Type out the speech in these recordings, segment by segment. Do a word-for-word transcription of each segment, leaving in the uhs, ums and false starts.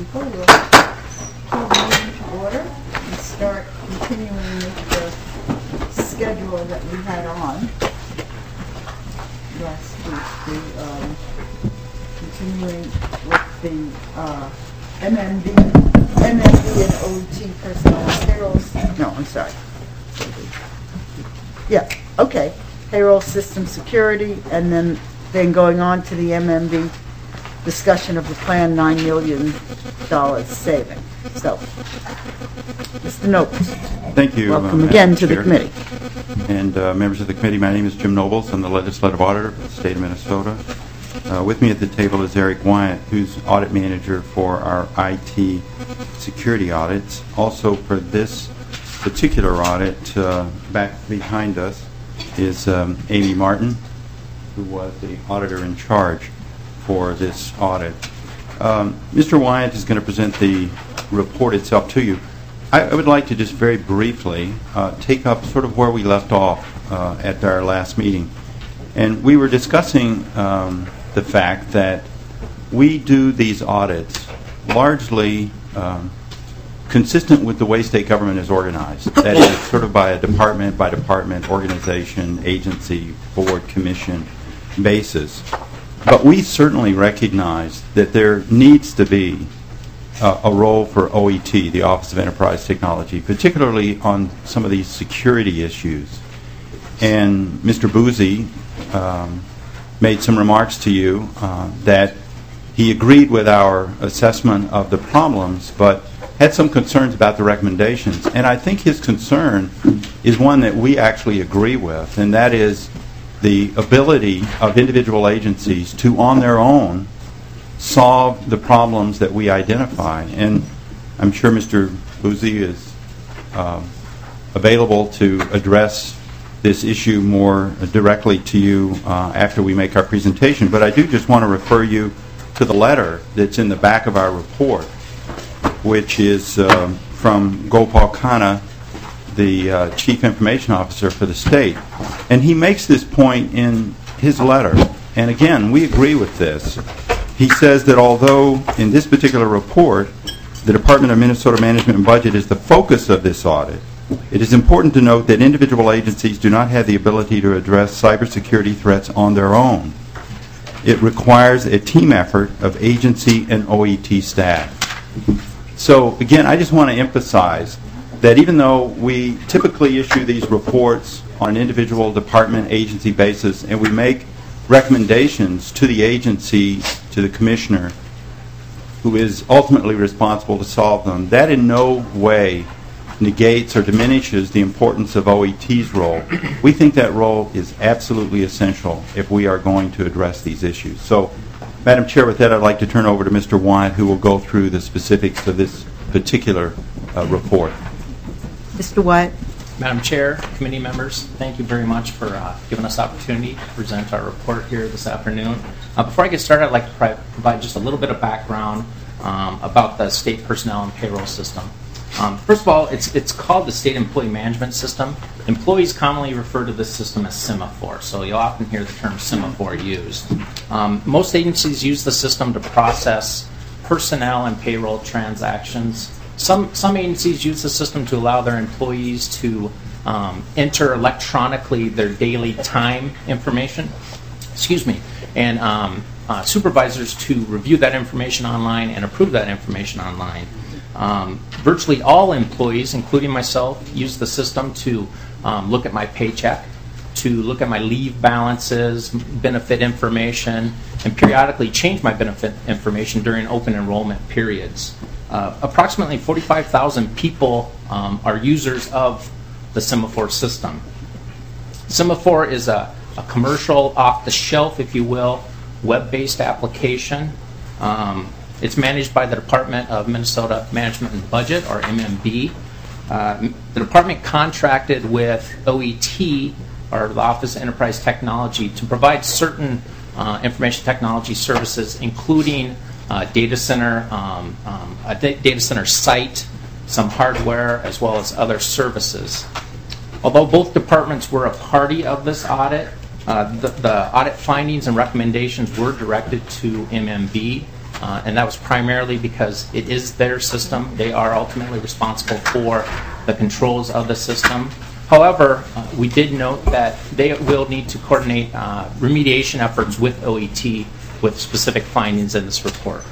people, we'll call the meeting to order and start continuing with the schedule that we had on last week. The, um, continuing with the uh, M M B, M M B and O E T personnel and payrolls. No, I'm sorry. Yeah, okay. Payroll system security, and then then going on to the M M B discussion of the planned nine million dollars saving. So, Mister Nobles. Thank you. Welcome uh, again to Chair. the committee. And uh, members of the committee, my name is Jim Nobles. I'm the legislative auditor for the state of Minnesota. Uh, with me at the table is Eric Wyatt, who's audit manager for our I T security audits. Also for this particular audit, uh, back behind us is um, Amy Martin, who was the auditor in charge for this audit. Um, Mister Wyatt is going to present the report itself to you. I, I would like to just very briefly uh, take up sort of where we left off uh, at our last meeting. And we were discussing um, the fact that we do these audits largely um, consistent with the way state government is organized. That is sort of by a department by department, organization, agency, board, commission basis. But we certainly recognize that there needs to be uh, a role for O E T, the Office of Enterprise Technology, particularly on some of these security issues. And Mister Boozy um, made some remarks to you uh, that he agreed with our assessment of the problems, but had some concerns about the recommendations. And I think his concern is one that we actually agree with, and that is the ability of individual agencies to, on their own, solve the problems that we identify. And I'm sure Mister Boozy is um, available to address this issue more directly to you uh, after we make our presentation. But I do just want to refer you to the letter that's in the back of our report, which is uh, from Gopal Khanna, the uh, Chief Information Officer for the state. And he makes this point in his letter. And again, we agree with this. He says that although in this particular report, the Department of Minnesota Management and Budget is the focus of this audit, it is important to note that individual agencies do not have the ability to address cybersecurity threats on their own. It requires a team effort of agency and O E T staff. So again, I just want to emphasize that even though we typically issue these reports on an individual department agency basis and we make recommendations to the agency, to the commissioner, who is ultimately responsible to solve them, that in no way negates or diminishes the importance of O E T's role. We think that role is absolutely essential if we are going to address these issues. So, Madam Chair, with that, I'd like to turn over to Mister Wyatt, who will go through the specifics of this particular uh, report. Mister Wyatt. Madam Chair, committee members, thank you very much for uh, giving us the opportunity to present our report here this afternoon. Uh, before I get started, I'd like to pri- provide just a little bit of background um, about the state personnel and payroll system. Um, first of all, it's it's called the State Employee Management System. Employees commonly refer to this system as Semaphore, so you'll often hear the term Semaphore used. Um, most agencies use the system to process personnel and payroll transactions. Some some agencies use the system to allow their employees to um, enter electronically their daily time information. Excuse me, and um, uh, supervisors to review that information online and approve that information online. Um, virtually all employees, including myself, use the system to um, look at my paycheck, to look at my leave balances, benefit information, and periodically change my benefit information during open enrollment periods. Uh, approximately forty-five thousand people um, are users of the Semaphore system. Semaphore is a, a commercial, off-the-shelf, if you will, web-based application. Um, It's managed by the Department of Minnesota Management and Budget, or M M B. Uh, the department contracted with O E T, or the Office of Enterprise Technology, to provide certain uh, information technology services, including uh, data center, um, um, a da- data center site, some hardware, as well as other services. Although both departments were a party of this audit, uh, the, the audit findings and recommendations were directed to M M B. uh, and that was primarily because it is their system. They are ultimately responsible for the controls of the system. However, uh, we did note that they will need to coordinate uh, remediation efforts with O E T with specific findings in this report.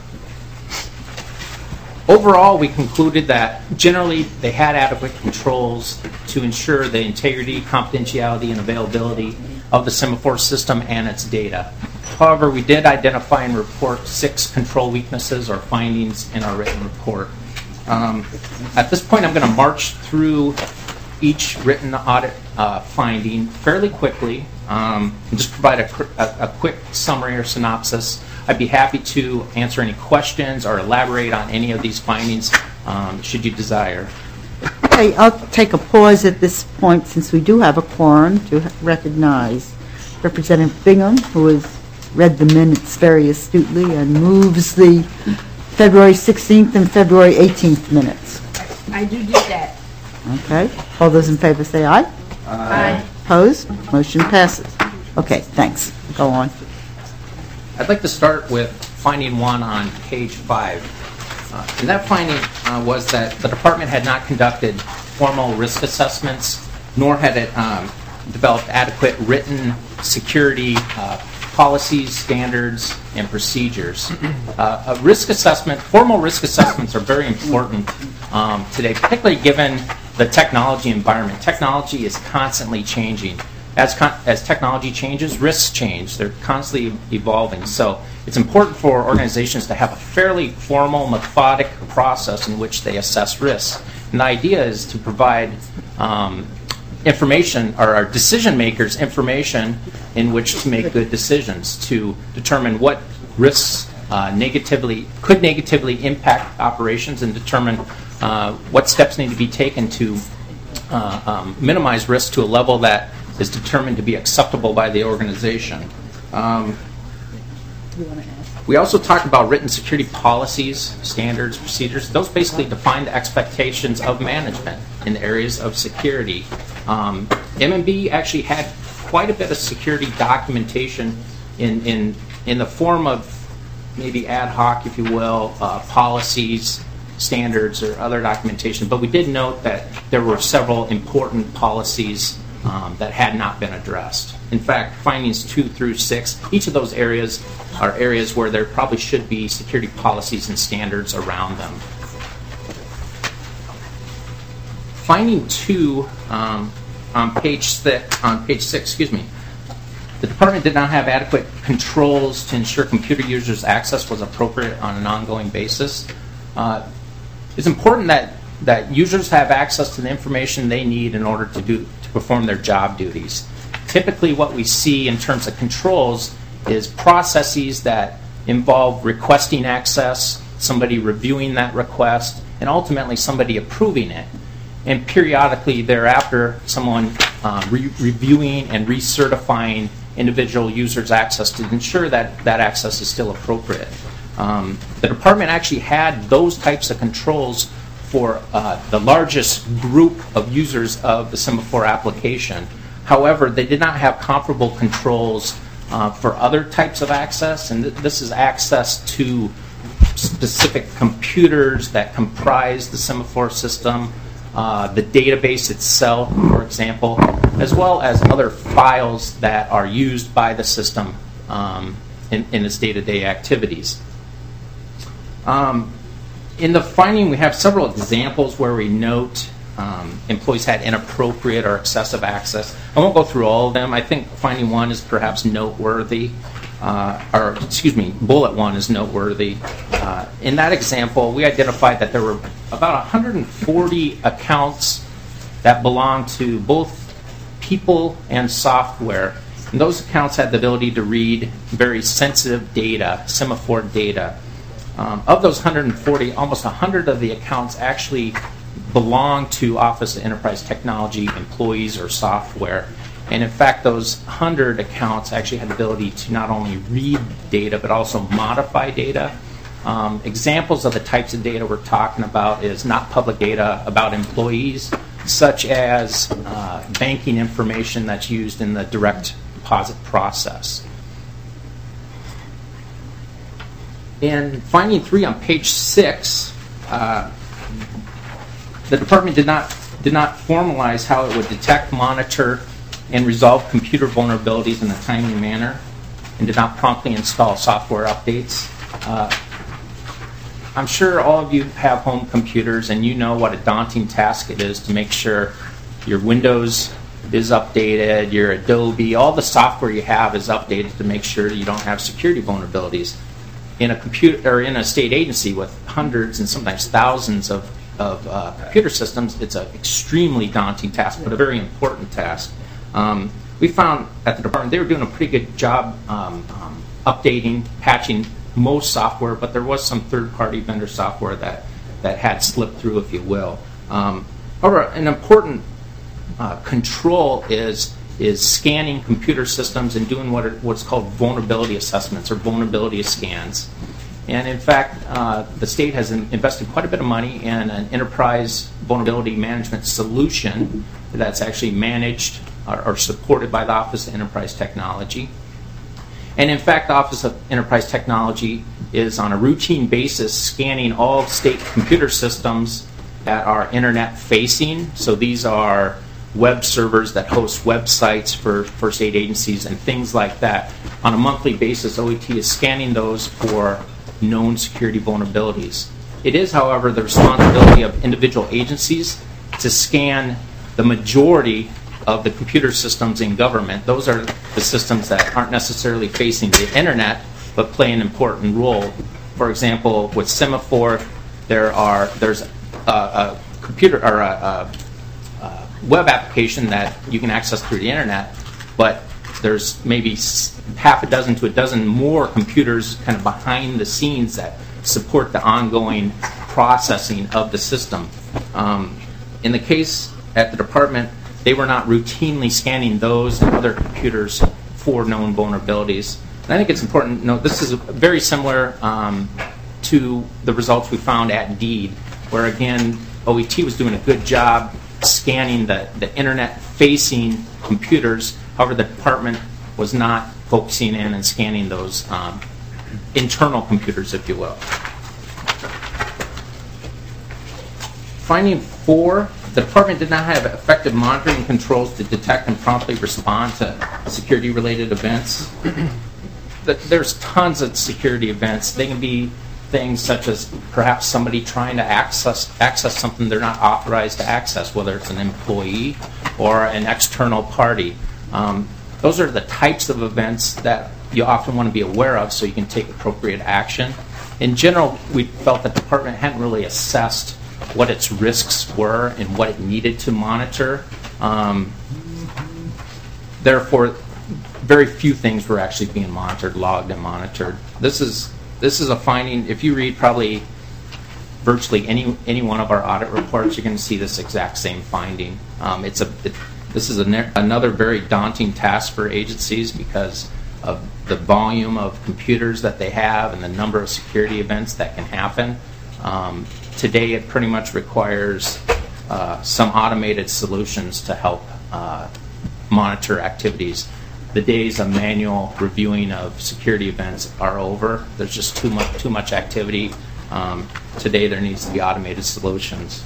Overall, we concluded that generally they had adequate controls to ensure the integrity, confidentiality, and availability of the Semaphore system and its data. However, we did identify and report six control weaknesses or findings in our written report. Um, at this point, I'm going to march through each written audit uh, finding fairly quickly um, and just provide a, a, a quick summary or synopsis. I'd be happy to answer any questions or elaborate on any of these findings um, should you desire. Okay, I'll take a pause at this point since we do have a quorum to recognize Representative Bingham, who has read the minutes very astutely and moves the February sixteenth and February eighteenth minutes. I do do that. Okay, all those in favor say aye. Aye. Opposed? Motion passes. Okay, thanks. Go on. I'd like to start with finding one on page five. Uh, and that finding uh, was that the department had not conducted formal risk assessments, nor had it um, developed adequate written security uh, policies, standards, and procedures. Uh, a risk assessment, formal risk assessments are very important um, today, particularly given the technology environment. Technology is constantly changing. As, con- as technology changes, risks change. They're constantly evolving. So it's important for organizations to have a fairly formal, methodic process in which they assess risks. And the idea is to provide um, information, or our decision makers information in which to make good decisions, to determine what risks uh, negatively could negatively impact operations, and determine uh, what steps need to be taken to uh, um, minimize risk to a level that is determined to be acceptable by the organization. Um, we also talked about written security policies, standards, procedures. Those basically define the expectations of management in the areas of security. Um, M M B actually had quite a bit of security documentation in, in, in the form of maybe ad hoc, if you will, uh, policies, standards, or other documentation. But we did note that there were several important policies Um, that had not been addressed. In fact, findings two through six, each of those areas are areas where there probably should be security policies and standards around them. Finding two um, on page six, on page six, excuse me, the department did not have adequate controls to ensure computer users' access was appropriate on an ongoing basis. Uh, it's important that that users have access to the information they need in order to do to perform their job duties. Typically, what we see in terms of controls is processes that involve requesting access, somebody reviewing that request, and ultimately somebody approving it. And periodically thereafter, someone uh, re- reviewing and recertifying individual users' access to ensure that that access is still appropriate. Um, the department actually had those types of controls for uh, the largest group of users of the Semaphore application. However, they did not have comparable controls uh, for other types of access, and th- this is access to specific computers that comprise the Semaphore system, uh, the database itself, for example, as well as other files that are used by the system um, in, in its day-to-day activities. Um, In the finding, we have several examples where we note um, employees had inappropriate or excessive access. I won't go through all of them. I think finding one is perhaps noteworthy, uh, or excuse me, bullet one is noteworthy. Uh, in that example, we identified that there were about one hundred forty accounts that belonged to both people and software. And those accounts had the ability to read very sensitive data, Semaphore data. Um, of those one hundred forty, almost one hundred of the accounts actually belong to Office of Enterprise Technology employees or software. And in fact, those one hundred accounts actually had the ability to not only read data, but also modify data. Um, examples of the types of data we're talking about is not public data about employees, such as uh, banking information that's used in the direct deposit process. In finding three on page six, uh, the department did not did not formalize how it would detect, monitor, and resolve computer vulnerabilities in a timely manner, and did not promptly install software updates. Uh, I'm sure all of you have home computers, and you know what a daunting task it is to make sure your Windows is updated, your Adobe, all the software you have is updated to make sure you don't have security vulnerabilities. In a computer or in a state agency with hundreds and sometimes thousands of, of uh, computer systems, it's an extremely daunting task, but a very important task. Um, we found at the department they were doing a pretty good job um, um, updating, patching most software, but there was some third-party vendor software that, that had slipped through, if you will. Um, however, an important uh, control is is scanning computer systems and doing what are, what's called vulnerability assessments or vulnerability scans. And in fact, uh, the state has in, invested quite a bit of money in an enterprise vulnerability management solution that's actually managed or, or supported by the Office of Enterprise Technology. And in fact, the Office of Enterprise Technology is on a routine basis scanning all state computer systems that are internet facing. So these are web servers that host websites for, for state agencies and things like that. On a monthly basis, O E T is scanning those for known security vulnerabilities. It is, however, the responsibility of individual agencies to scan the majority of the computer systems in government. Those are the systems that aren't necessarily facing the internet, but play an important role. For example, with Semaphore, there are there's a, a computer or a, a web application that you can access through the internet, but there's maybe half a dozen to a dozen more computers kind of behind the scenes that support the ongoing processing of the system. Um, in the case at the department, they were not routinely scanning those and other computers for known vulnerabilities. And I think it's important to note this is very similar um, to the results we found at DEED, where again, O E T was doing a good job scanning the, the internet-facing computers. However, the department was not focusing in and scanning those um, internal computers, if you will. Finding four, the department did not have effective monitoring controls to detect and promptly respond to security-related events. There's tons of security events. They can be things such as perhaps somebody trying to access access something they're not authorized to access, whether it's an employee or an external party. Um, those are the types of events that you often want to be aware of so you can take appropriate action. In general, we felt that the department hadn't really assessed what its risks were and what it needed to monitor. Um, therefore, very few things were actually being monitored, logged, and monitored. This is This is a finding. If you read probably virtually any any one of our audit reports, you're going to see this exact same finding. Um, it's a it, this is a ne- another very daunting task for agencies because of the volume of computers that they have and the number of security events that can happen. Um, today, it pretty much requires uh, some automated solutions to help uh, monitor activities. The days of manual reviewing of security events are over. There's just too much too much activity. Um, today there needs to be automated solutions.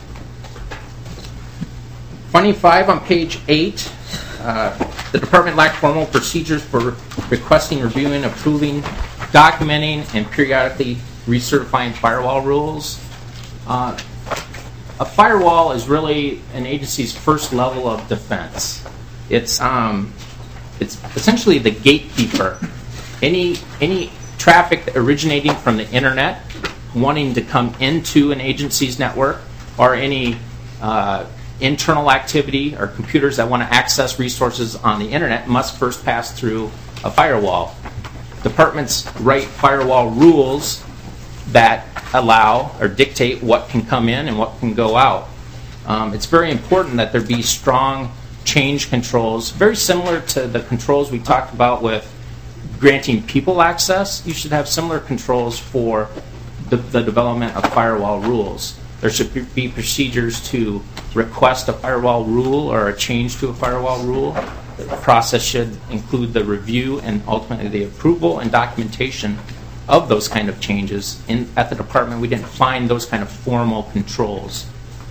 Finding five on page eight, uh, the department lacked formal procedures for requesting, reviewing, approving, documenting, and periodically recertifying firewall rules. Uh, a firewall is really an agency's first level of defense. It's um, It's essentially the gatekeeper. Any any traffic originating from the internet wanting to come into an agency's network, or any uh, internal activity or computers that want to access resources on the internet must first pass through a firewall. Departments write firewall rules that allow or dictate what can come in and what can go out. Um, it's very important that there be strong change controls, very similar to the controls we talked about with granting people access. You should have similar controls for the, the development of firewall rules. There should be procedures to request a firewall rule or a change to a firewall rule. The process should include the review and ultimately the approval and documentation of those kind of changes. In, at the department, we didn't find those kind of formal controls.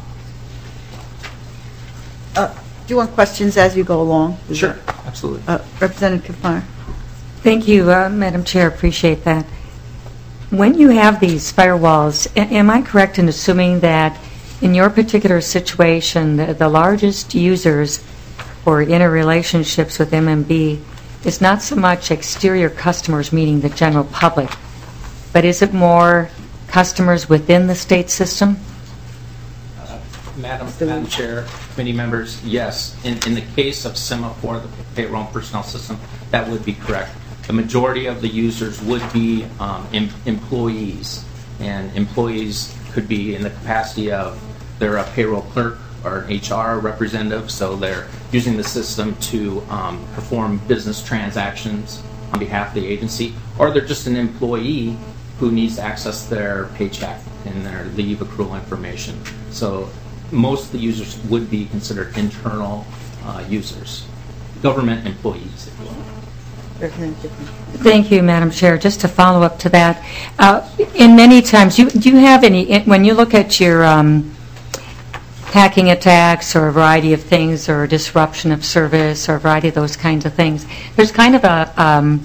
Uh, Do you want questions as you go along? Is Sure, that- absolutely. Uh, Representative Kefire. Thank you, uh, Madam Chair. Appreciate that. When you have these firewalls, a- am I correct in assuming that in your particular situation, the, the largest users or interrelationships with M M B is not so much exterior customers, meaning the general public, but is it more customers within the state system? Madam, Madam Chair, committee members, yes. In, in the case of Semaphore, the payroll and personnel system, that would be correct. The majority of the users would be um, em, employees, and employees could be in the capacity of they're a payroll clerk or an H R representative, so they're using the system to um, perform business transactions on behalf of the agency, or they're just an employee who needs to access their paycheck and their leave accrual information. So most of the users would be considered internal uh, users, government employees, if you will. Representative. Thank you, Madam Chair. Just to follow up to that, uh, in many times, you, do you have any, when you look at your um, hacking attacks or a variety of things or disruption of service or a variety of those kinds of things, there's kind of a, um,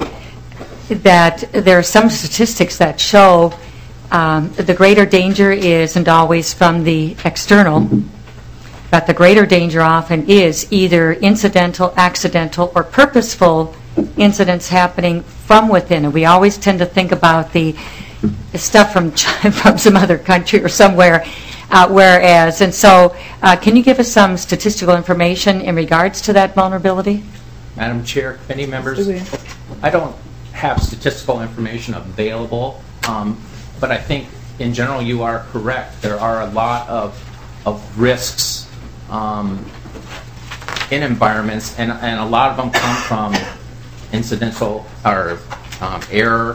that there are some statistics that show um, the greater danger isn't always from the external, but the greater danger often is either incidental, accidental, or purposeful incidents happening from within. And we always tend to think about the, the stuff from from some other country or somewhere, uh, whereas, and so uh, can you give us some statistical information in regards to that vulnerability? Madam Chair, committee members, I don't have statistical information available, um, but I think in general you are correct. There are a lot of, of risks um, in environments, and, and a lot of them come from incidental or um, error,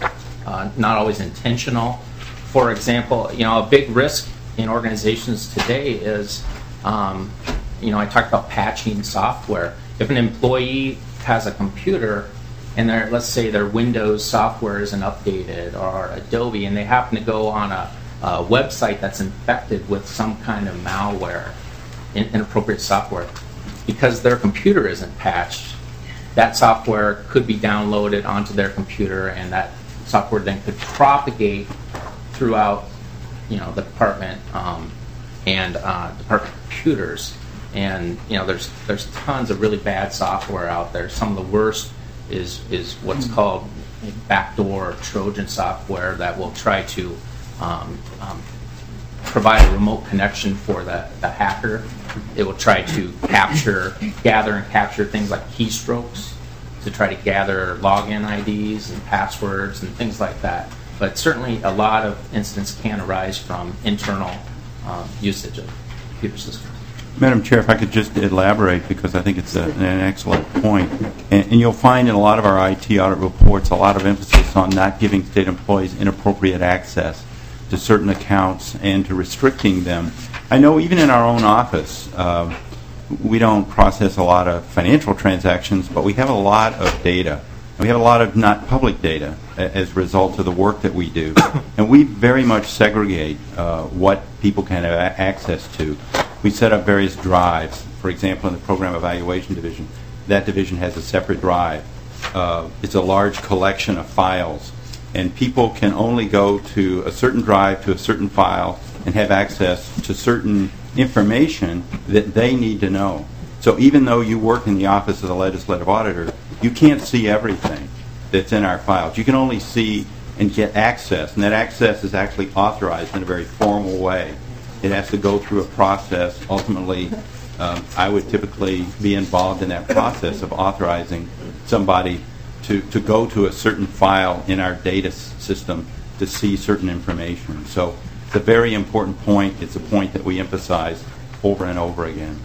uh, not always intentional. For example, you know, a big risk in organizations today is, um, you know, I talked about patching software. If an employee has a computer and their, let's say their Windows software isn't updated, or Adobe, and they happen to go on a, a website that's infected with some kind of malware, in, inappropriate software, because their computer isn't patched, that software could be downloaded onto their computer, and that software then could propagate throughout, you know, the department um, and uh, department computers. And you know, there's there's tons of really bad software out there. Some of the worst is is what's called backdoor or Trojan software that will try to um, um, provide a remote connection for the, the hacker. It will try to capture, gather and capture things like keystrokes to try to gather login I Ds and passwords and things like that. But certainly a lot of incidents can arise from internal um, usage of computer systems. Madam Chair, if I could just elaborate, because I think it's a, an excellent point. And, and you'll find in a lot of our I T audit reports a lot of emphasis on not giving state employees inappropriate access to certain accounts and to restricting them. I know even in our own office, uh, we don't process a lot of financial transactions, but we have a lot of data. We have a lot of not public data as a result of the work that we do. And we very much segregate uh, what people can have a- access to. We set up various drives. For example, in the Program Evaluation Division, that division has a separate drive. Uh, it's a large collection of files, and people can only go to a certain drive, to a certain file, and have access to certain information that they need to know. So even though you work in the Office of the Legislative Auditor, you can't see everything that's in our files. You can only see and get access, and that access is actually authorized in a very formal way. It has to go through a process. Ultimately, um, I would typically be involved in that process of authorizing somebody to, to go to a certain file in our data s- system to see certain information. So it's a very important point. It's a point that we emphasize over and over again.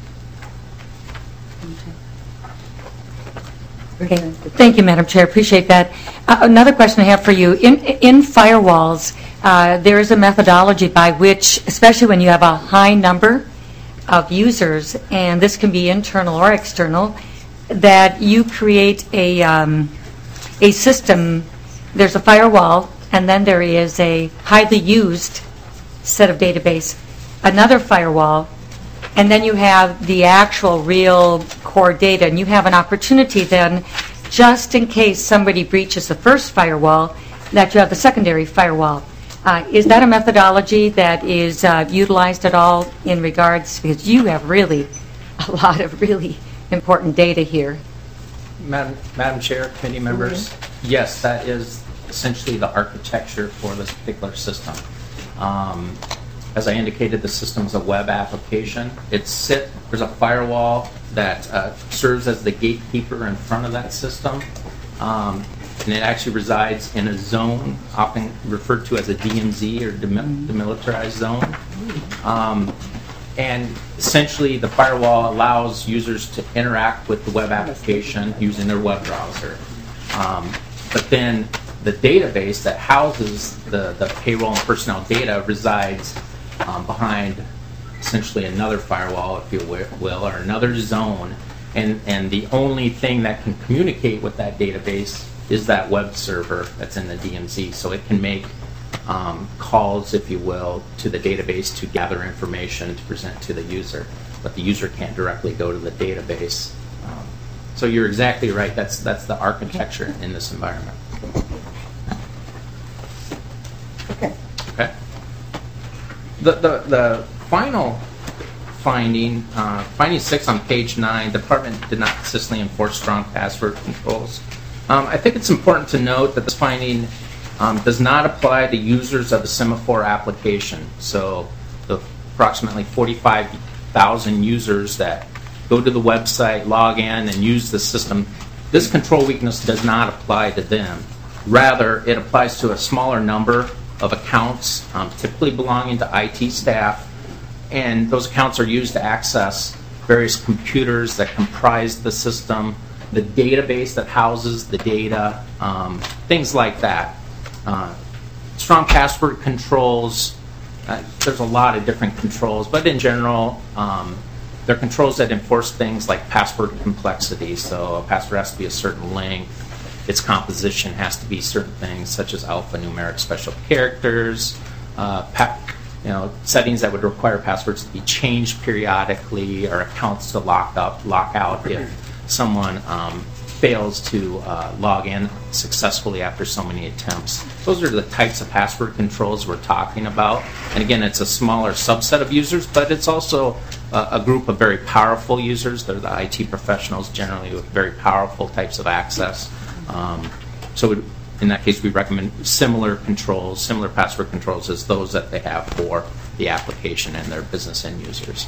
Okay. Thank you, Madam Chair. Appreciate that. Uh, another question I have for you. In, in firewalls, uh, there is a methodology by which, especially when you have a high number of users, and this can be internal or external, that you create a, um, a system. There's a firewall and then there is a highly used set of database, another firewall, and then you have the actual real core data, and you have an opportunity then, just in case somebody breaches the first firewall, that you have the secondary firewall. Uh, is that a methodology that is uh, utilized at all in regards, because you have really a lot of really important data here? Madam, Madam Chair, committee members, yes, that is essentially the architecture for this particular system. Um, as I indicated, the system is a web application. It's sit, there's a firewall that uh, serves as the gatekeeper in front of that system. Um, and it actually resides in a zone, often referred to as a D M Z, or demi- demilitarized zone. Um, and essentially, the firewall allows users to interact with the web application using their web browser. Um, but then the database that houses the, the payroll and personnel data resides um, behind essentially another firewall, if you will, or another zone. And, and the only thing that can communicate with that database is that web server that's in the D M Z. So it can make um, calls, if you will, to the database to gather information to present to the user. But the user can't directly go to the database. Um, so you're exactly right. That's, that's the architecture in this environment. Okay. Okay. The, the, the final finding, uh, finding six on page nine, the department did not consistently enforce strong password controls. Um, I think it's important to note that this finding um, does not apply to users of the Semaphore application. So the approximately forty-five thousand users that go to the website, log in, and use the system, this control weakness does not apply to them. Rather, it applies to a smaller number of accounts, um, typically belonging to I T staff, and those accounts are used to access various computers that comprise the system, the database that houses the data, um, things like that. Uh, strong password controls, uh, there's a lot of different controls, but in general, um, they're controls that enforce things like password complexity. So a password has to be a certain length, its composition has to be certain things such as alphanumeric special characters, uh, pa- you know, settings that would require passwords to be changed periodically, or accounts to lock up, lock out if someone um, fails to uh, log in successfully after so many attempts. Those are the types of password controls we're talking about. And again, it's a smaller subset of users, but it's also uh, a group of very powerful users. They're the I T professionals, generally with very powerful types of access. Um, so it, in that case, we recommend similar controls, similar password controls as those that they have for the application and their business end users.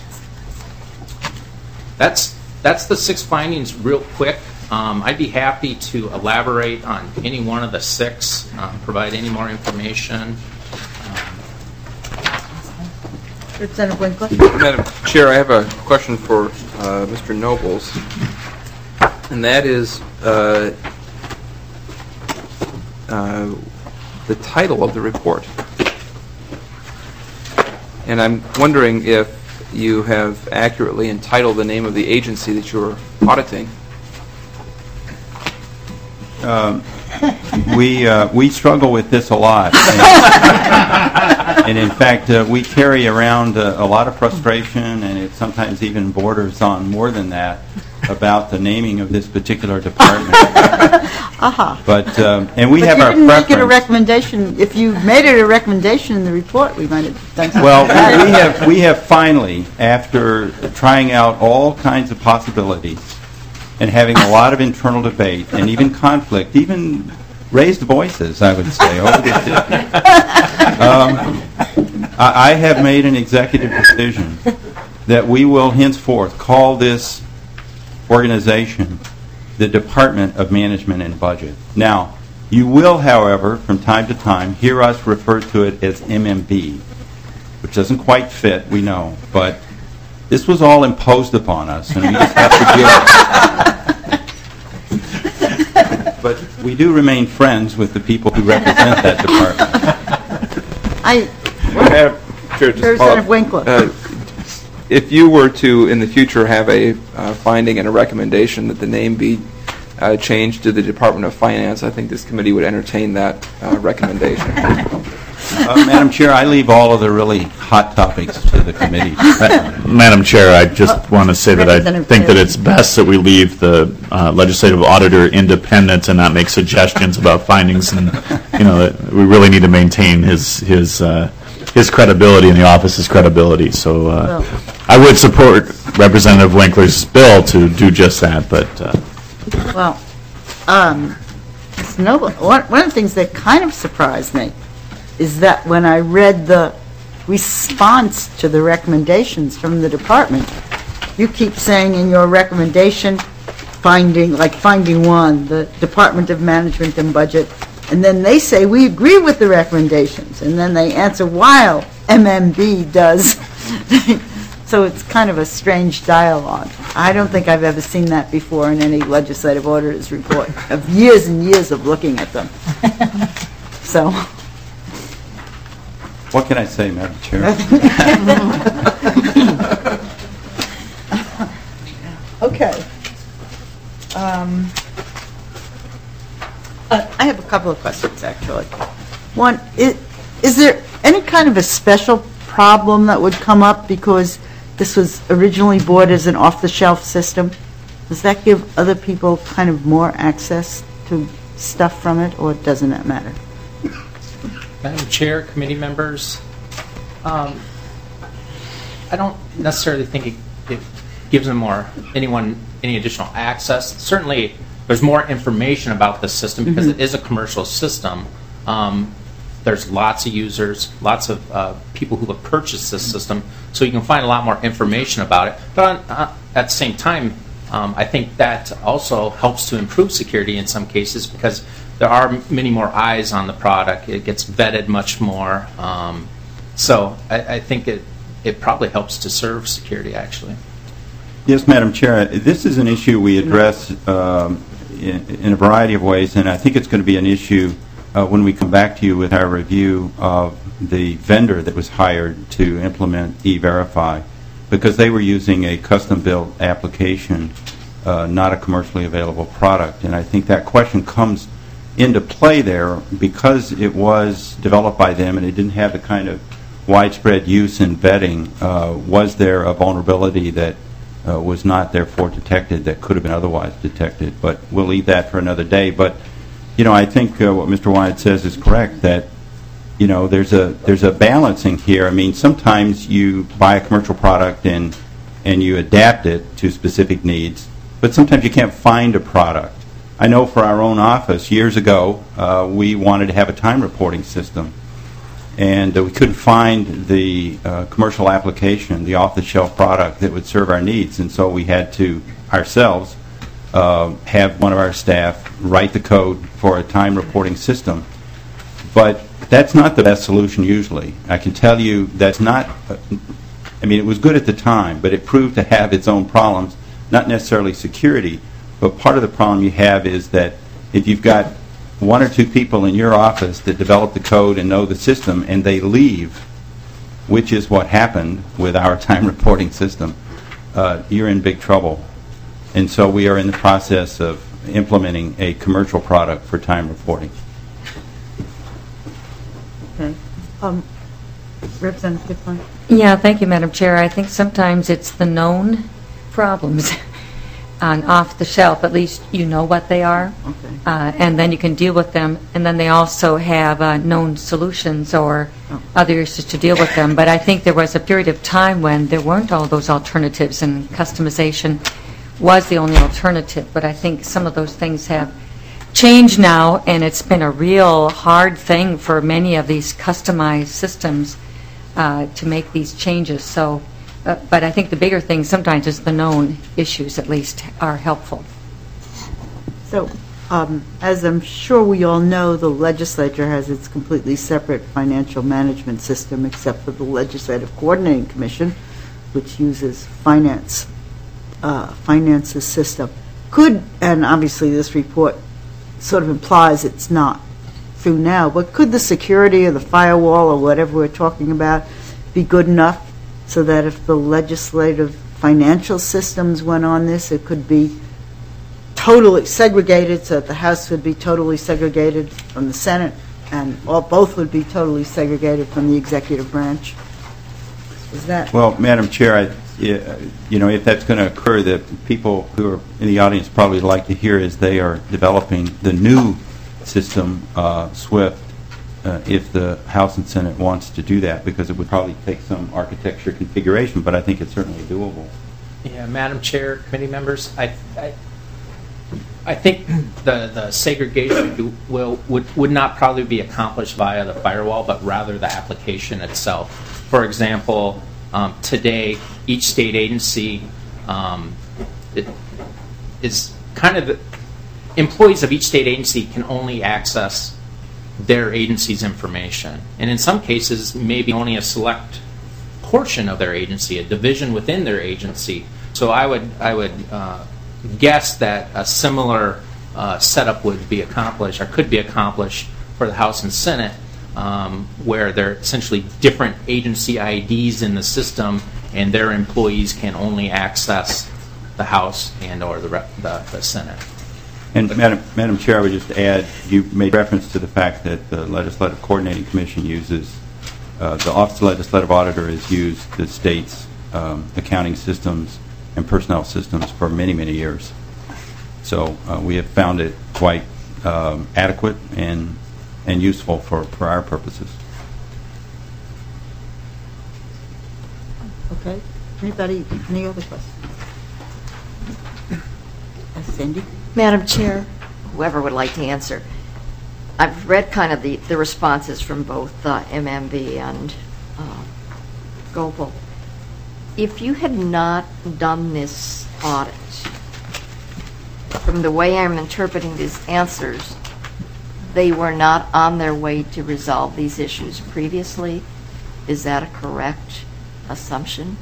That's That's the six findings real quick. Um, I'd be happy to elaborate on any one of the six, um, provide any more information. Um, Representative Winkler? Madam Chair, I have a question for uh, Mister Nobles, and that is uh, uh, the title of the report. And I'm wondering if you have accurately entitled the name of the agency that you're auditing. Um, we uh, we struggle with this a lot, and, and in fact, uh, we carry around uh, a lot of frustration, and it sometimes even borders on more than that about the naming of this particular department. Uh-huh. But um, and we but have you our didn't preference. make it a recommendation. If you made it a recommendation in the report, we might have done something. Well, about it. we have we have finally, after trying out all kinds of possibilities and having a lot of internal debate and even conflict, even raised voices, I would say, over this issue, um, I, I have made an executive decision that we will henceforth call this organization the Department of Management and Budget. Now, you will, however, from time to time, hear us refer to it as M M B, which doesn't quite fit, we know, but this was all imposed upon us, and we just have to deal with it. But we do remain friends with the people who represent that department. I, Madam Chair, just Representative follow up. Winkler. Uh, if you were to, in the future, have a uh, finding and a recommendation that the name be uh, change to the Department of Finance, I think this committee would entertain that uh, recommendation. Uh, Madam Chair, I leave all of the really hot topics to the committee. Madam Chair, I just want to say that I Representative think that Taylor. it's best that we leave the uh, legislative auditor independent and not make suggestions about findings, and you know that we really need to maintain his his uh, his credibility and the office's credibility. So uh, Well- I would support Representative Winkler's bill to do just that, but. Uh, Well, um, Mister Noble, one, one of the things that kind of surprised me is that when I read the response to the recommendations from the department, you keep saying in your recommendation, finding, like finding one, the Department of Management and Budget, and then they say, we agree with the recommendations, and then they answer while M M B does. So it's kind of a strange dialogue. I don't think I've ever seen that before in any legislative auditor's report, of years and years of looking at them. So, What can I say, Madam Chair? okay. Um, uh, I have a couple of questions, actually. One, is, is there any kind of a special problem that would come up because this was originally bought as an off-the-shelf system? Does that give other people kind of more access to stuff from it, or doesn't that matter? Madam Chair, committee members, um, I don't necessarily think it, it gives them more, anyone any additional access. Certainly, there's more information about the system because Mm-hmm. it is a commercial system. Um, there's lots of users, lots of uh, people who have purchased this system, so you can find a lot more information about it. But on, uh, at the same time, um, I think that also helps to improve security in some cases because there are many more eyes on the product. It gets vetted much more. Um, so I, I think it, it probably helps to serve security, actually. Yes, Madam Chair. This is an issue we address um, in, in a variety of ways, and I think it's going to be an issue uh, when we come back to you with our review of the vendor that was hired to implement E-Verify, because they were using a custom-built application, uh, not a commercially available product. And I think that question comes into play there because it was developed by them and it didn't have the kind of widespread use and vetting. Uh, was there a vulnerability that uh, was not therefore detected that could have been otherwise detected? But we'll leave that for another day. But, you know, I think uh, what Mister Wyatt says is correct, that, you know, there's a there's a balancing here. I mean, sometimes you buy a commercial product and and you adapt it to specific needs, but sometimes you can't find a product. I know for our own office, years ago, uh, we wanted to have a time reporting system, and uh, we couldn't find the uh, commercial application, the off-the-shelf product that would serve our needs, and so we had to ourselves uh, have one of our staff write the code for a time reporting system. But that's not the best solution usually. I can tell you that's not, uh, I mean, it was good at the time, but it proved to have its own problems, not necessarily security. But part of the problem you have is that if you've got one or two people in your office that develop the code and know the system and they leave, which is what happened with our time reporting system, uh, you're in big trouble. And so we are in the process of implementing a commercial product for time reporting. Okay. Um, Representative Flynn? Yeah, thank you, Madam Chair. I think sometimes it's the known problems on off the shelf. At least you know what they are, Okay. uh, and then you can deal with them. And then they also have uh, known solutions or Oh. other issues to deal with them. But I think there was a period of time when there weren't all those alternatives, and customization was the only alternative. But I think some of those things have changed now, and it's been a real hard thing for many of these customized systems uh, to make these changes. So, uh, but I think the bigger thing sometimes is the known issues, at least, are helpful. So, um, as I'm sure we all know, the legislature has its completely separate financial management system, except for the Legislative Coordinating Commission, which uses finance, uh, finances system. Could, and obviously this report sort of implies it's not through now, but could the security or the firewall or whatever we're talking about be good enough so that if the legislative financial systems went on this, it could be totally segregated, so that the House would be totally segregated from the Senate, and all, both would be totally segregated from the executive branch. Is that? Well, Madam Chair, I, yeah, you know, if that's going to occur, the people who are in the audience probably like to hear is they are developing the new system, uh, SWIFT, uh, if the House and Senate wants to do that, because it would probably take some architecture configuration, but I think it's certainly doable. Yeah, Madam Chair, committee members, I, I, I think the, the segregation do- will, would, would not probably be accomplished via the firewall, but rather the application itself. For example, um, today, each state agency um, it is kind of, employees of each state agency can only access their agency's information. And in some cases, maybe only a select portion of their agency, a division within their agency. So I would, I would uh, guess that a similar uh, setup would be accomplished, or could be accomplished for the House and Senate, um, where there are essentially different agency I Ds in the system, and their employees can only access the House and or the, rep, the, the Senate. And Madam, Madam Chair, I would just add, you made reference to the fact that the Legislative Coordinating Commission uses, uh, the Office of Legislative Auditor has used the state's um, accounting systems and personnel systems for many, many years. So uh, we have found it quite um, adequate and and useful for, for our purposes. Okay. Anybody, any other questions? Uh, Cindy? Madam Chair, whoever would like to answer, I've read kind of the, the responses from both uh, M M B and uh, Gopal. If you had not done this audit, from the way I'm interpreting these answers, they were not on their way to resolve these issues previously. Is that a correct assumption?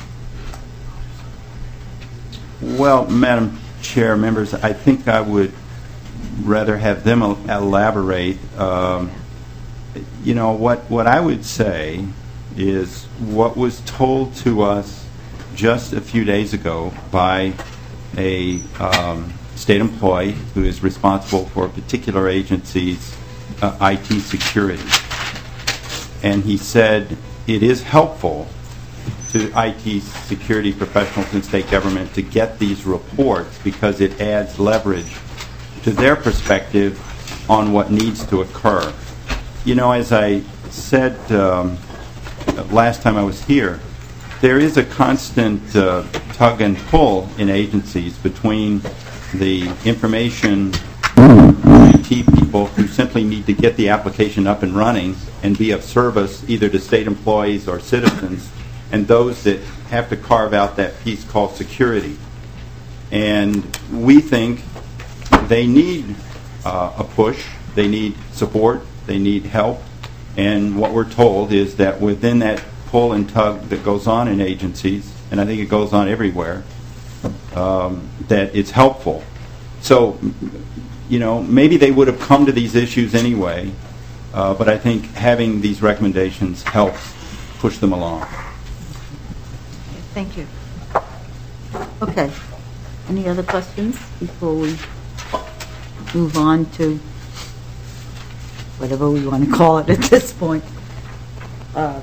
Well, Madam Chair, members, I think I would rather have them el- elaborate. Um, you know, what, what I would say is what was told to us just a few days ago by a um, state employee who is responsible for a particular agency's uh, I T security. And he said it is helpful to I T security professionals in state government to get these reports because it adds leverage to their perspective on what needs to occur. You know, as I said um, last time I was here, there is a constant uh, tug and pull in agencies between the information I T people who simply need to get the application up and running and be of service either to state employees or citizens, and those that have to carve out that piece called security. And we think they need uh, a push, they need support, they need help, and what we're told is that within that pull and tug that goes on in agencies, and I think it goes on everywhere, um, that it's helpful. So, you know, maybe they would have come to these issues anyway, uh, but I think having these recommendations helps push them along. Thank you. Okay. Any other questions before we move on to whatever we want to call it at this point? Uh,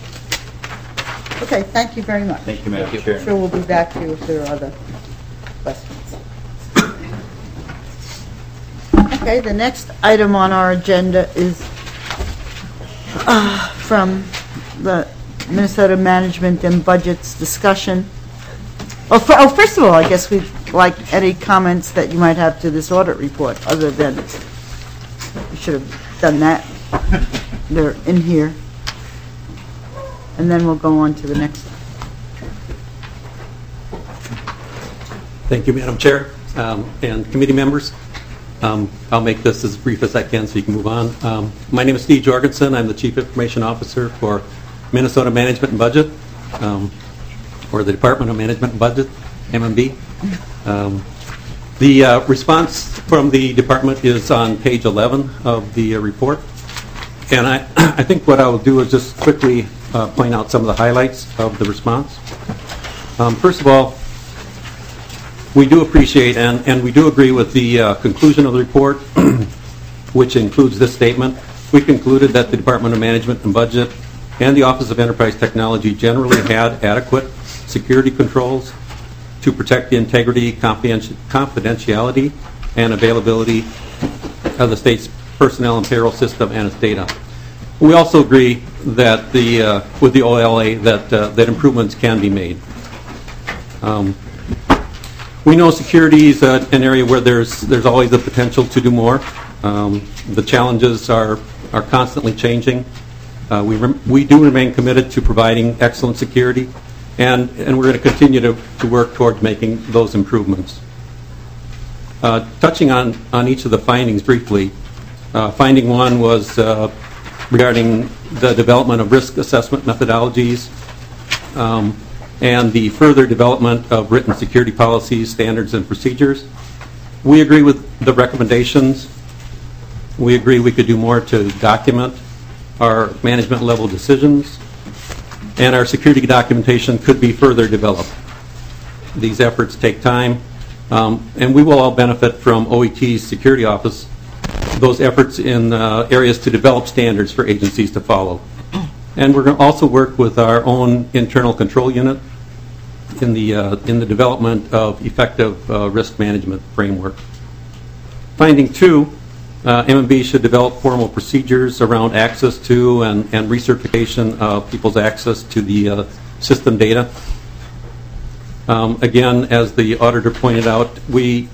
okay, thank you very much. Thank you, Madam Thank you. Chair. I'm sure we'll be back to you if there are other questions. Okay, the next item on our agenda is uh, from the Minnesota Management and Budgets discussion. Oh, for, oh, first of all, I guess we'd like any comments that you might have to this audit report, other than we should have done that. They're in here. And then we'll go on to the next one. Thank you, Madam Chair, um, and committee members. Um, I'll make this as brief as I can so you can move on. Um, my name is Steve Jorgensen. I'm the Chief Information Officer for Minnesota Management and Budget, um, or the Department of Management and Budget, M M B. Um, the uh, response from the department is on page eleven of the uh, report. And I, I think what I will do is just quickly uh, point out some of the highlights of the response. Um, first of all, we do appreciate and, and we do agree with the uh, conclusion of the report, which includes this statement. We concluded that the Department of Management and Budget and the Office of Enterprise Technology generally had adequate security controls to protect the integrity, confidenti- confidentiality, and availability of the state's personnel and payroll system and its data. We also agree that the uh, with the O L A that uh, that improvements can be made. Um, we know security is uh, an area where there's there's always the potential to do more. Um, the challenges are are constantly changing. Uh, we rem- we do remain committed to providing excellent security, and and we're going to continue to to work towards making those improvements. Uh, touching on on each of the findings briefly, uh, finding one was uh, regarding the development of risk assessment methodologies um, and the further development of written security policies, standards, and procedures. We agree with the recommendations. We agree we could do more to document our management level decisions, and our security documentation could be further developed. These efforts take time, um, and we will all benefit from O E T's security office, those efforts in uh, areas to develop standards for agencies to follow. And we're going to also work with our own internal control unit in the uh, in the development of effective uh, risk management framework. Finding two, uh, M and B should develop formal procedures around access to and, and recertification of people's access to the uh, system data. Um, again, as the auditor pointed out, we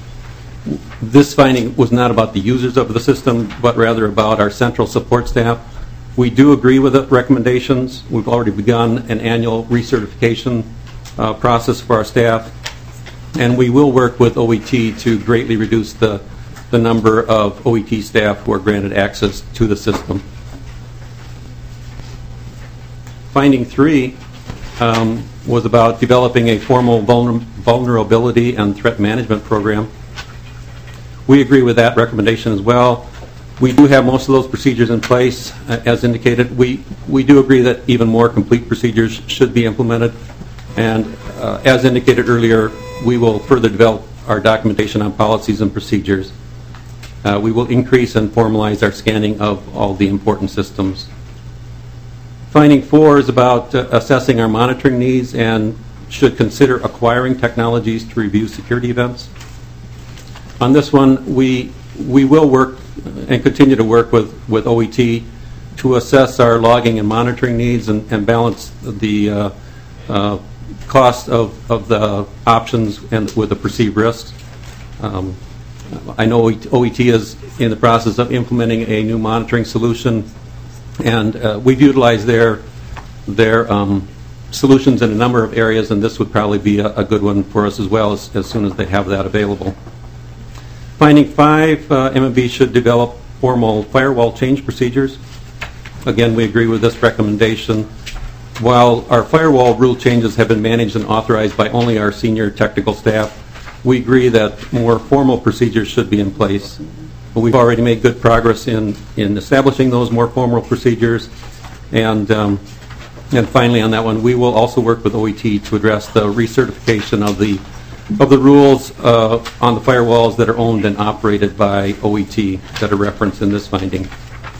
this finding was not about the users of the system, but rather about our central support staff. We do agree with the recommendations. We've already begun an annual recertification uh, process for our staff, and we will work with O E T to greatly reduce the, the number of O E T staff who are granted access to the system. Finding three um, was about developing a formal vulner- vulnerability and threat management program. We agree with that recommendation as well. We do have most of those procedures in place, uh, as indicated. We we do agree that even more complete procedures should be implemented, and uh, as indicated earlier, we will further develop our documentation on policies and procedures. Uh, we will increase and formalize our scanning of all the important systems. Finding four is about uh, assessing our monitoring needs and should consider acquiring technologies to review security events. On this one, we we will work and continue to work with, with O E T to assess our logging and monitoring needs and, and balance the uh, uh, cost of, of the options and with the perceived risks. Um, I know O E T is in the process of implementing a new monitoring solution, and uh, we've utilized their their um, solutions in a number of areas, and this would probably be a, a good one for us as well as, as soon as they have that available. Finding five, uh, M and B should develop formal firewall change procedures. Again, we agree with this recommendation. While our firewall rule changes have been managed and authorized by only our senior technical staff, we agree that more formal procedures should be in place. But we've already made good progress in, in establishing those more formal procedures. And, um, and finally on that one, we will also work with O E T to address the recertification of the of the rules uh, on the firewalls that are owned and operated by O E T that are referenced in this finding.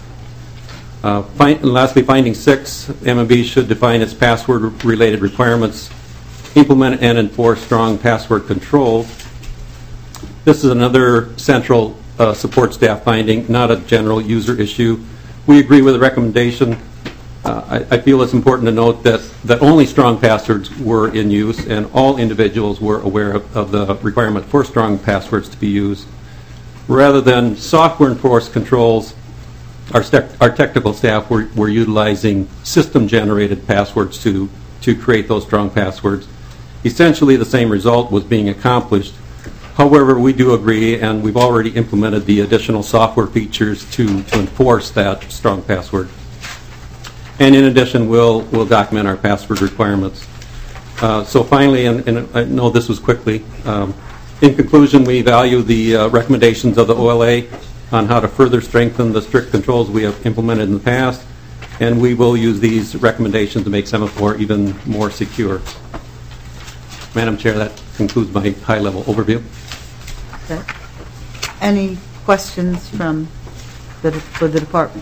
Uh, find, and lastly, finding six, M and B should define its password-related requirements, implement and enforce strong password control. This is another central uh, support staff finding, not a general user issue. We agree with the recommendation. Uh, I, I feel it's important to note that, that only strong passwords were in use and all individuals were aware of, of the requirement for strong passwords to be used. Rather than software-enforced controls, our, our technical staff were, were utilizing system-generated passwords to, to create those strong passwords. Essentially, the same result was being accomplished. However, we do agree, and we've already implemented the additional software features to, to enforce that strong password. And in addition, we'll, we'll document our password requirements. Uh, so finally, and, and I know this was quickly, um, in conclusion, we value the uh, recommendations of the O L A on how to further strengthen the strict controls we have implemented in the past, and we will use these recommendations to make Semaphore even more secure. Madam Chair, that concludes my high-level overview. Okay. Any questions from the, for the department?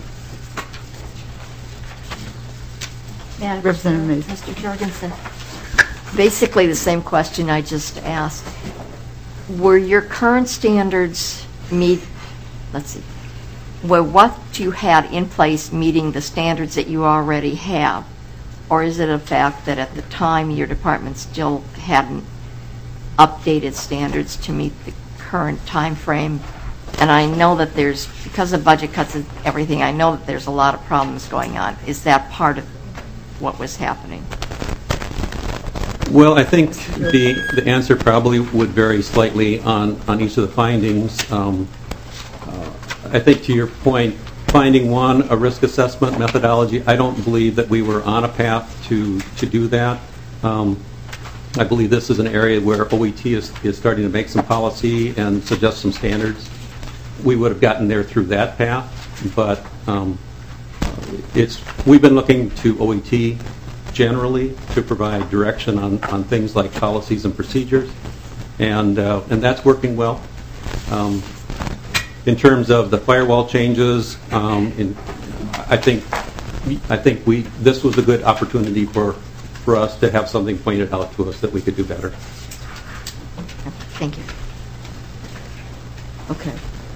Madam Representative Mays. Mister Jorgensen, basically the same question I just asked. Were your current standards meet, let's see, were what you had in place meeting the standards that you already have? Or is it a fact that at the time your department still hadn't updated standards to meet the current time frame? And I know that there's, because of budget cuts and everything, I know that there's a lot of problems going on. Is that part of what was happening? Well, I think the, the answer probably would vary slightly on, on each of the findings. Um, uh, I think to your point, finding one, a risk assessment methodology, I don't believe that we were on a path to, to do that. Um, I believe this is an area where O E T is, is starting to make some policy and suggest some standards. We would have gotten there through that path, but um, it's, we've been looking to O E T generally to provide direction on, on things like policies and procedures, and uh, and that's working well. Um, in terms of the firewall changes, um, in, I think I think we this was a good opportunity for for us to have something pointed out to us that we could do better. Thank you. Okay.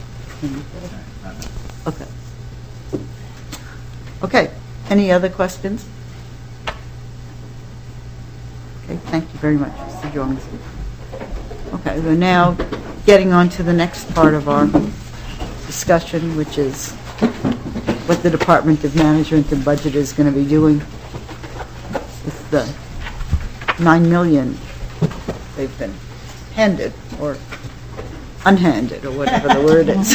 Okay. Okay. Any other questions? Okay, thank you very much, Mister Jorgensen. Okay, we're now getting on to the next part of our discussion, which is what the Department of Management and Budget is going to be doing with the nine million they've been handed or unhanded or whatever the word is.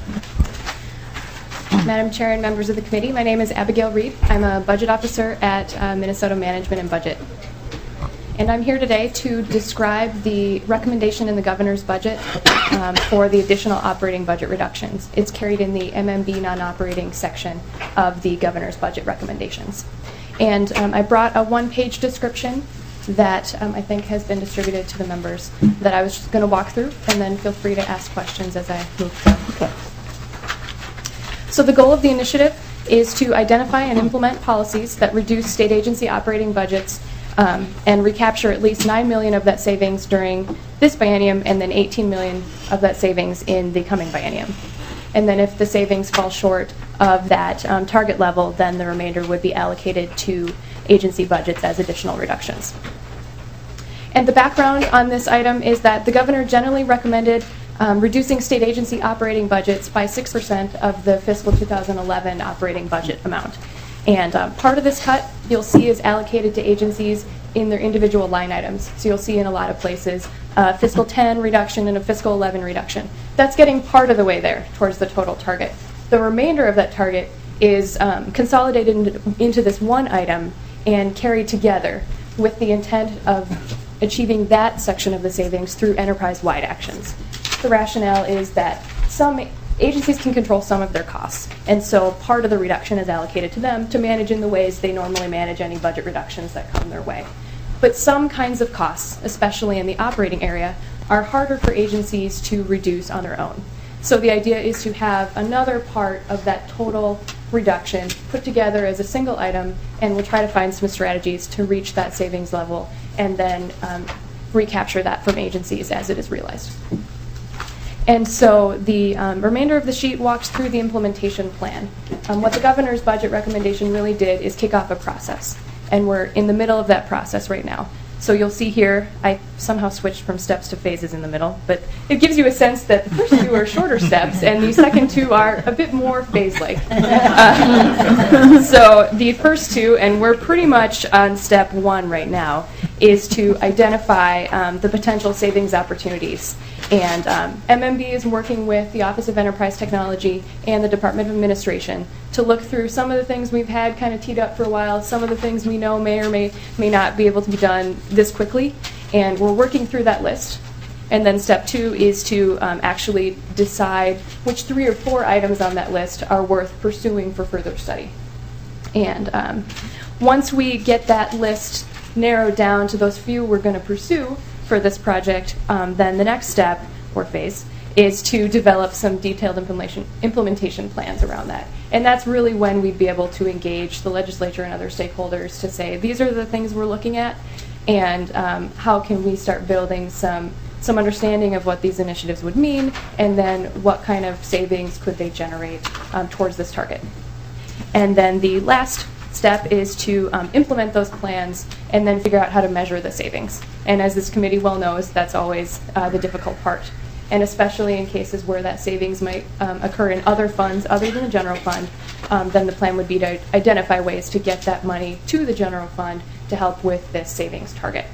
Madam Chair and members of the committee, my name is Abigail Reed. I'm a budget officer at uh, Minnesota Management and Budget. And I'm here today to describe the recommendation in the governor's budget um, for the additional operating budget reductions. It's carried in the M M B non-operating section of the governor's budget recommendations. And um, I brought a one-page description that um, I think has been distributed to the members that I was just going to walk through, and then feel free to ask questions as I move through. Okay. So the goal of the initiative is to identify and implement policies that reduce state agency operating budgets Um, and recapture at least nine million dollars of that savings during this biennium, and then eighteen million dollars of that savings in the coming biennium. And then if the savings fall short of that um, target level, then the remainder would be allocated to agency budgets as additional reductions. And the background on this item is that the governor generally recommended um, reducing state agency operating budgets by six percent of the fiscal two thousand eleven operating budget amount. And um, part of this cut you'll see is allocated to agencies in their individual line items. So you'll see in a lot of places a fiscal ten reduction and a fiscal eleven reduction. That's getting part of the way there towards the total target. The remainder of that target is um, consolidated into, into this one item and carried together with the intent of achieving that section of the savings through enterprise-wide actions. The rationale is that some agencies can control some of their costs, and so part of the reduction is allocated to them to manage in the ways they normally manage any budget reductions that come their way. But some kinds of costs, especially in the operating area, are harder for agencies to reduce on their own. So the idea is to have another part of that total reduction put together as a single item, and we'll try to find some strategies to reach that savings level and then um, recapture that from agencies as it is realized. And so the um, remainder of the sheet walks through the implementation plan. Um, what the governor's budget recommendation really did is kick off a process, and we're in the middle of that process right now. So you'll see here, I somehow switched from steps to phases in the middle, but it gives you a sense that the first two are shorter steps, and the second two are a bit more phase-like. Uh, so the first two, and we're pretty much on step one right now, is to identify um, the potential savings opportunities. And um, M M B is working with the Office of Enterprise Technology and the Department of Administration to look through some of the things we've had kind of teed up for a while, some of the things we know may or may, may not be able to be done this quickly, and we're working through that list. And then step two is to um, actually decide which three or four items on that list are worth pursuing for further study. And um, once we get that list narrowed down to those few we're going to pursue, for this project, um, then the next step, or phase, is to develop some detailed implementation, implementation plans around that. And that's really when we'd be able to engage the legislature and other stakeholders to say, these are the things we're looking at, and um, how can we start building some, some understanding of what these initiatives would mean, and then what kind of savings could they generate um, towards this target. And then the last step is to um, implement those plans and then figure out how to measure the savings. And as this committee well knows, that's always uh, the difficult part. And especially in cases where that savings might um, occur in other funds other than the general fund, um, then the plan would be to identify ways to get that money to the general fund to help with this savings target.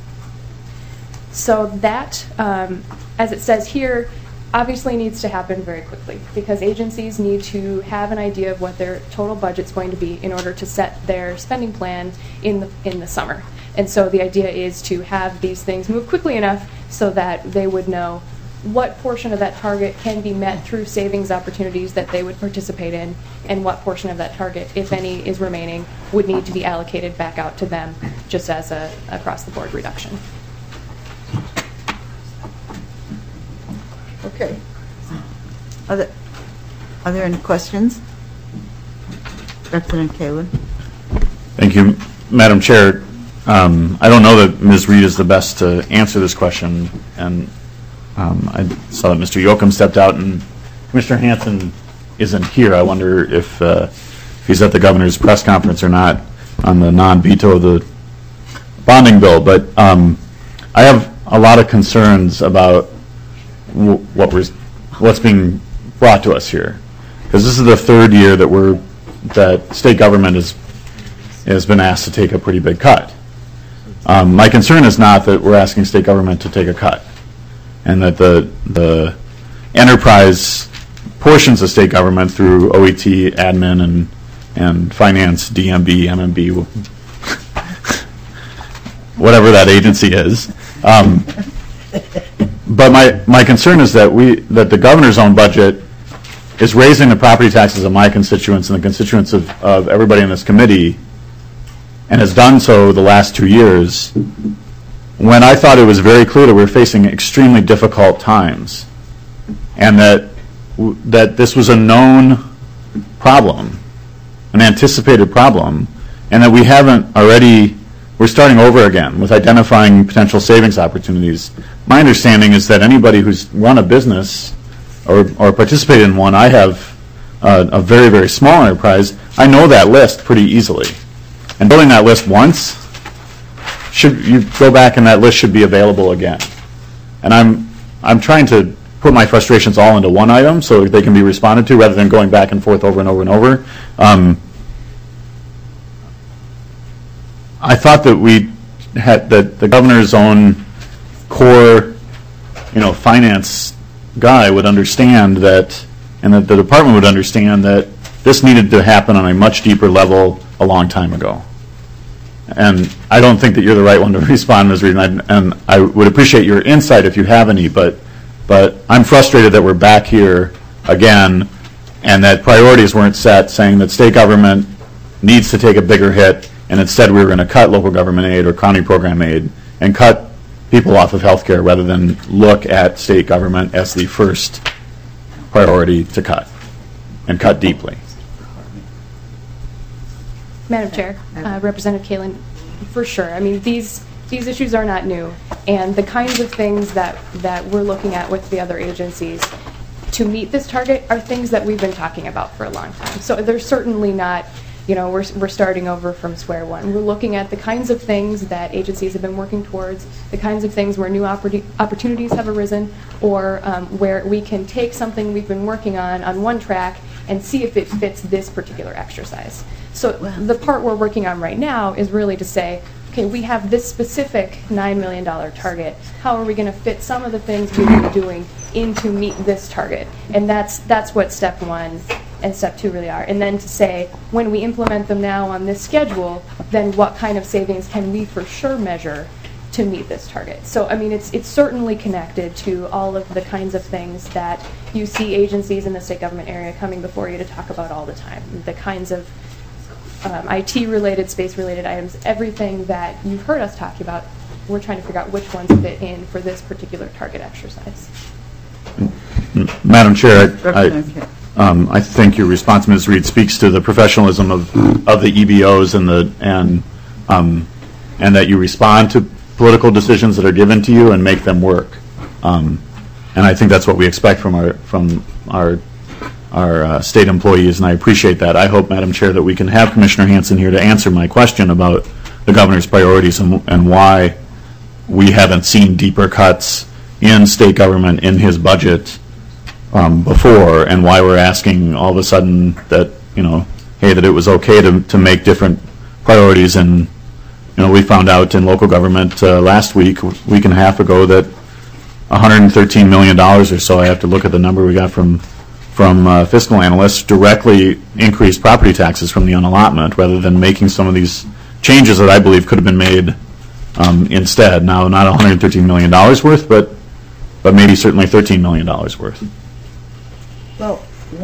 So that, um, as it says here, obviously needs to happen very quickly because agencies need to have an idea of what their total budget's going to be in order to set their spending plan in the, in the summer. And so the idea is to have these things move quickly enough so that they would know what portion of that target can be met through savings opportunities that they would participate in, and what portion of that target, if any, is remaining, would need to be allocated back out to them just as a across-the-board reduction. Okay. Are there, are there any questions? Representative Kalin. Thank you, Madam Chair. Um, I don't know that Miz Reed is the best to answer this question, and um, I saw that Mister Yoakum stepped out, and Commissioner Hanson isn't here. I wonder if, uh, if he's at the governor's press conference or not on the non-veto of the bonding bill. But um, I have a lot of concerns about w what we're, what's being brought to us here, because this is the third year that we're that state government is has been asked to take a pretty big cut. Um, my concern is not that we're asking state government to take a cut, and that the the enterprise portions of state government through O E T, admin, and and finance, D M B, M M B, whatever that agency is. Um, but my my concern is that we that the governor's own budget is raising the property taxes of my constituents and the constituents of, of everybody in this committee, and has done so the last two years, when I thought it was very clear that we were facing extremely difficult times, and that w that this was a known problem, an anticipated problem, and that we haven't already, we're starting over again with identifying potential savings opportunities. My understanding is that anybody who's run a business or, or participated in one, I have uh, a very, very small enterprise, I know that list pretty easily. And building that list once, should you go back and that list should be available again. And I'm, I'm trying to put my frustrations all into one item so they can be responded to rather than going back and forth over and over and over. Um, I thought that we had, that the governor's own core, you know, finance guy would understand that, and that the department would understand that this needed to happen on a much deeper level a long time ago. And I don't think that you're the right one to respond, Miz Reed, and I, and I would appreciate your insight if you have any, but, but I'm frustrated that we're back here again and that priorities weren't set saying that state government needs to take a bigger hit, and instead we were going to cut local government aid or county program aid and cut people off of health care rather than look at state government as the first priority to cut, and cut deeply. Madam Chair, uh, Representative Kalin, for sure. I mean, these these issues are not new, and the kinds of things that, that we're looking at with the other agencies to meet this target are things that we've been talking about for a long time. So they're certainly not, you know, we're, we're starting over from square one. We're looking at the kinds of things that agencies have been working towards, the kinds of things where new oppor opportunities have arisen, or um, where we can take something we've been working on on one track and see if it fits this particular exercise. So the part we're working on right now is really to say, okay, we have this specific nine million dollar target. How are we going to fit some of the things we've been doing in to meet this target? And that's, that's what step one and step two really are. And then to say, when we implement them now on this schedule, then what kind of savings can we for sure measure to meet this target? So, I mean, it's, it's certainly connected to all of the kinds of things that you see agencies in the state government area coming before you to talk about all the time. The kinds of um, I T-related, space-related items, everything that you've heard us talk about we're trying to figure out which ones fit in for this particular target exercise. Madam Chair, I, Representative I, um, I think your response, Miz Reed, speaks to the professionalism of, of the E B Os and the and um, and that you respond to political decisions that are given to you and make them work. Um, and I think that's what we expect from our from our our uh, state employees, and I appreciate that. I hope, Madam Chair, that we can have Commissioner Hanson here to answer my question about the governor's priorities and, and why we haven't seen deeper cuts in state government in his budget um, before, and why we're asking all of a sudden that, you know, hey, that it was okay to, to make different priorities. And, you know, we found out in local government uh, last week, week and a half ago, that one hundred thirteen million dollars or so, I have to look at the number we got from from uh, fiscal analysts, directly increased property taxes from the unallotment rather than making some of these changes that I believe could have been made um, instead. Now, not one hundred thirteen million dollars worth, but but maybe certainly thirteen million dollars worth. Well,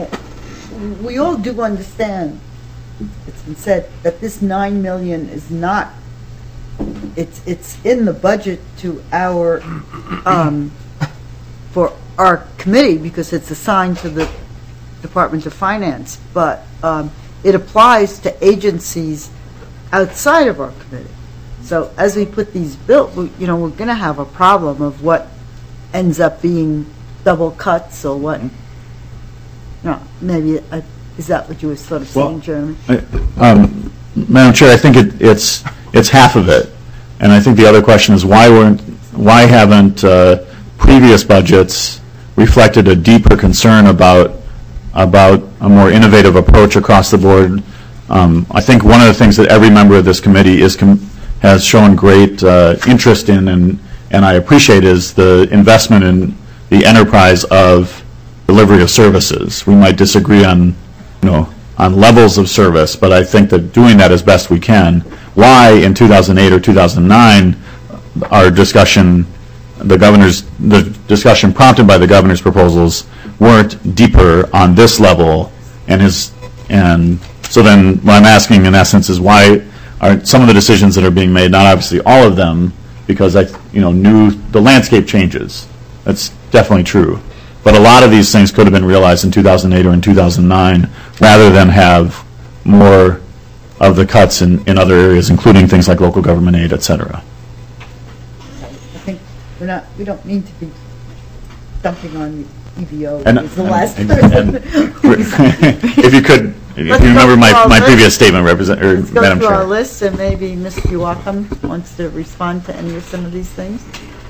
we all do understand, it's been said, that this nine million is not, it's it's in the budget to our, um, for our committee because it's assigned to the Department of Finance, but um, it applies to agencies outside of our committee. So as we put these bills, you know, we're going to have a problem of what ends up being double cuts or what. No, maybe, uh, is that what you were sort of Well, saying, Jeremy? Um, Madam Chair, I think it, it's it's half of it, and I think the other question is why weren't why haven't uh, previous budgets reflected a deeper concern about about a more innovative approach across the board. Um, I think one of the things that every member of this committee is com has shown great uh, interest in, and and I appreciate, is the investment in the enterprise of delivery of services. We might disagree on, you know, on levels of service, but I think that doing that as best we can. Why in two thousand eight or two thousand nine, our discussion, the governor's, the discussion prompted by the governor's proposals weren't deeper on this level, and his, and so then what I'm asking in essence is why are some of the decisions that are being made, not obviously all of them, because I, you know, new, the landscape changes. That's definitely true. But a lot of these things could have been realized in two thousand eight or in two thousand nine, rather than have more of the cuts in, in other areas, including things like local government aid, et cetera. I think we're not, we don't need to be dumping on the E B O And- as the and- last and- person. If you could, if Let's you go remember through my, our my list. previous statement, Represent, or Let's go Madam through our Chair. list, and maybe Mister Joachim wants to respond to any of some of these things.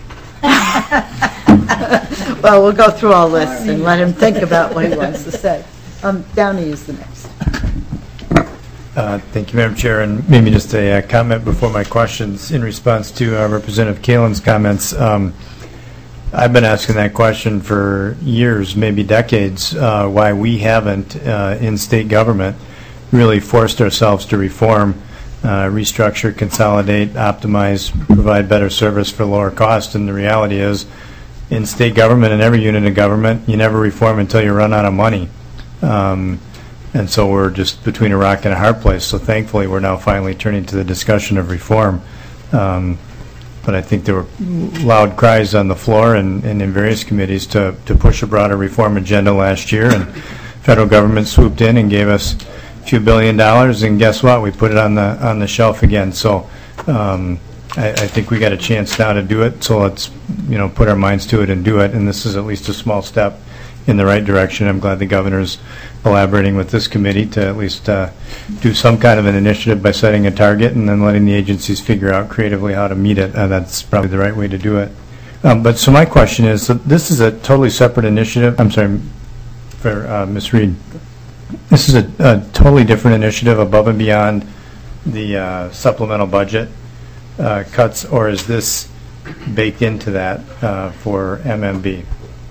Well, we'll go through our list and let him think about what he wants to say. Um, Downey is the next. Uh, Thank you, Madam Chair, and maybe just a uh, comment before my questions in response to uh, Representative Kalen's comments. Um, I've been asking that question for years, maybe decades, uh, why we haven't, uh, in state government, really forced ourselves to reform, uh, restructure, consolidate, optimize, provide better service for lower cost. And the reality is, in state government and every unit of government, you never reform until you run out of money. Um, and so we're just between a rock and a hard place. So thankfully, we're now finally turning to the discussion of reform. Um, But I think there were loud cries on the floor and, and in various committees to, to push a broader reform agenda last year. And federal government swooped in and gave us a few billion dollars. And guess what? We put it on the on the shelf again. So um, I, I think we got a chance now to do it. So let's, you know, put our minds to it and do it. And this is at least a small step in the right direction. I'm glad the governor's collaborating with this committee to at least uh, do some kind of an initiative by setting a target and then letting the agencies figure out creatively how to meet it. Uh, that's probably the right way to do it. Um, but so my question is, so this is a totally separate initiative. I'm sorry, for uh, Miz Reed. This is a, a totally different initiative above and beyond the uh, supplemental budget uh, cuts, or is this baked into that uh, for M M B?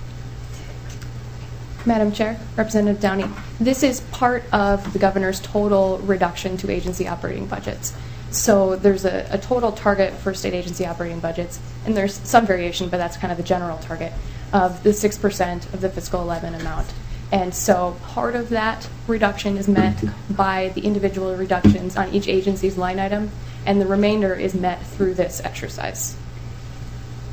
Madam Chair, Representative Downey, this is part of the governor's total reduction to agency operating budgets. So there's a, a total target for state agency operating budgets, and there's some variation, but that's kind of the general target of the six percent of the fiscal eleven amount. And so part of that reduction is met by the individual reductions on each agency's line item, and the remainder is met through this exercise.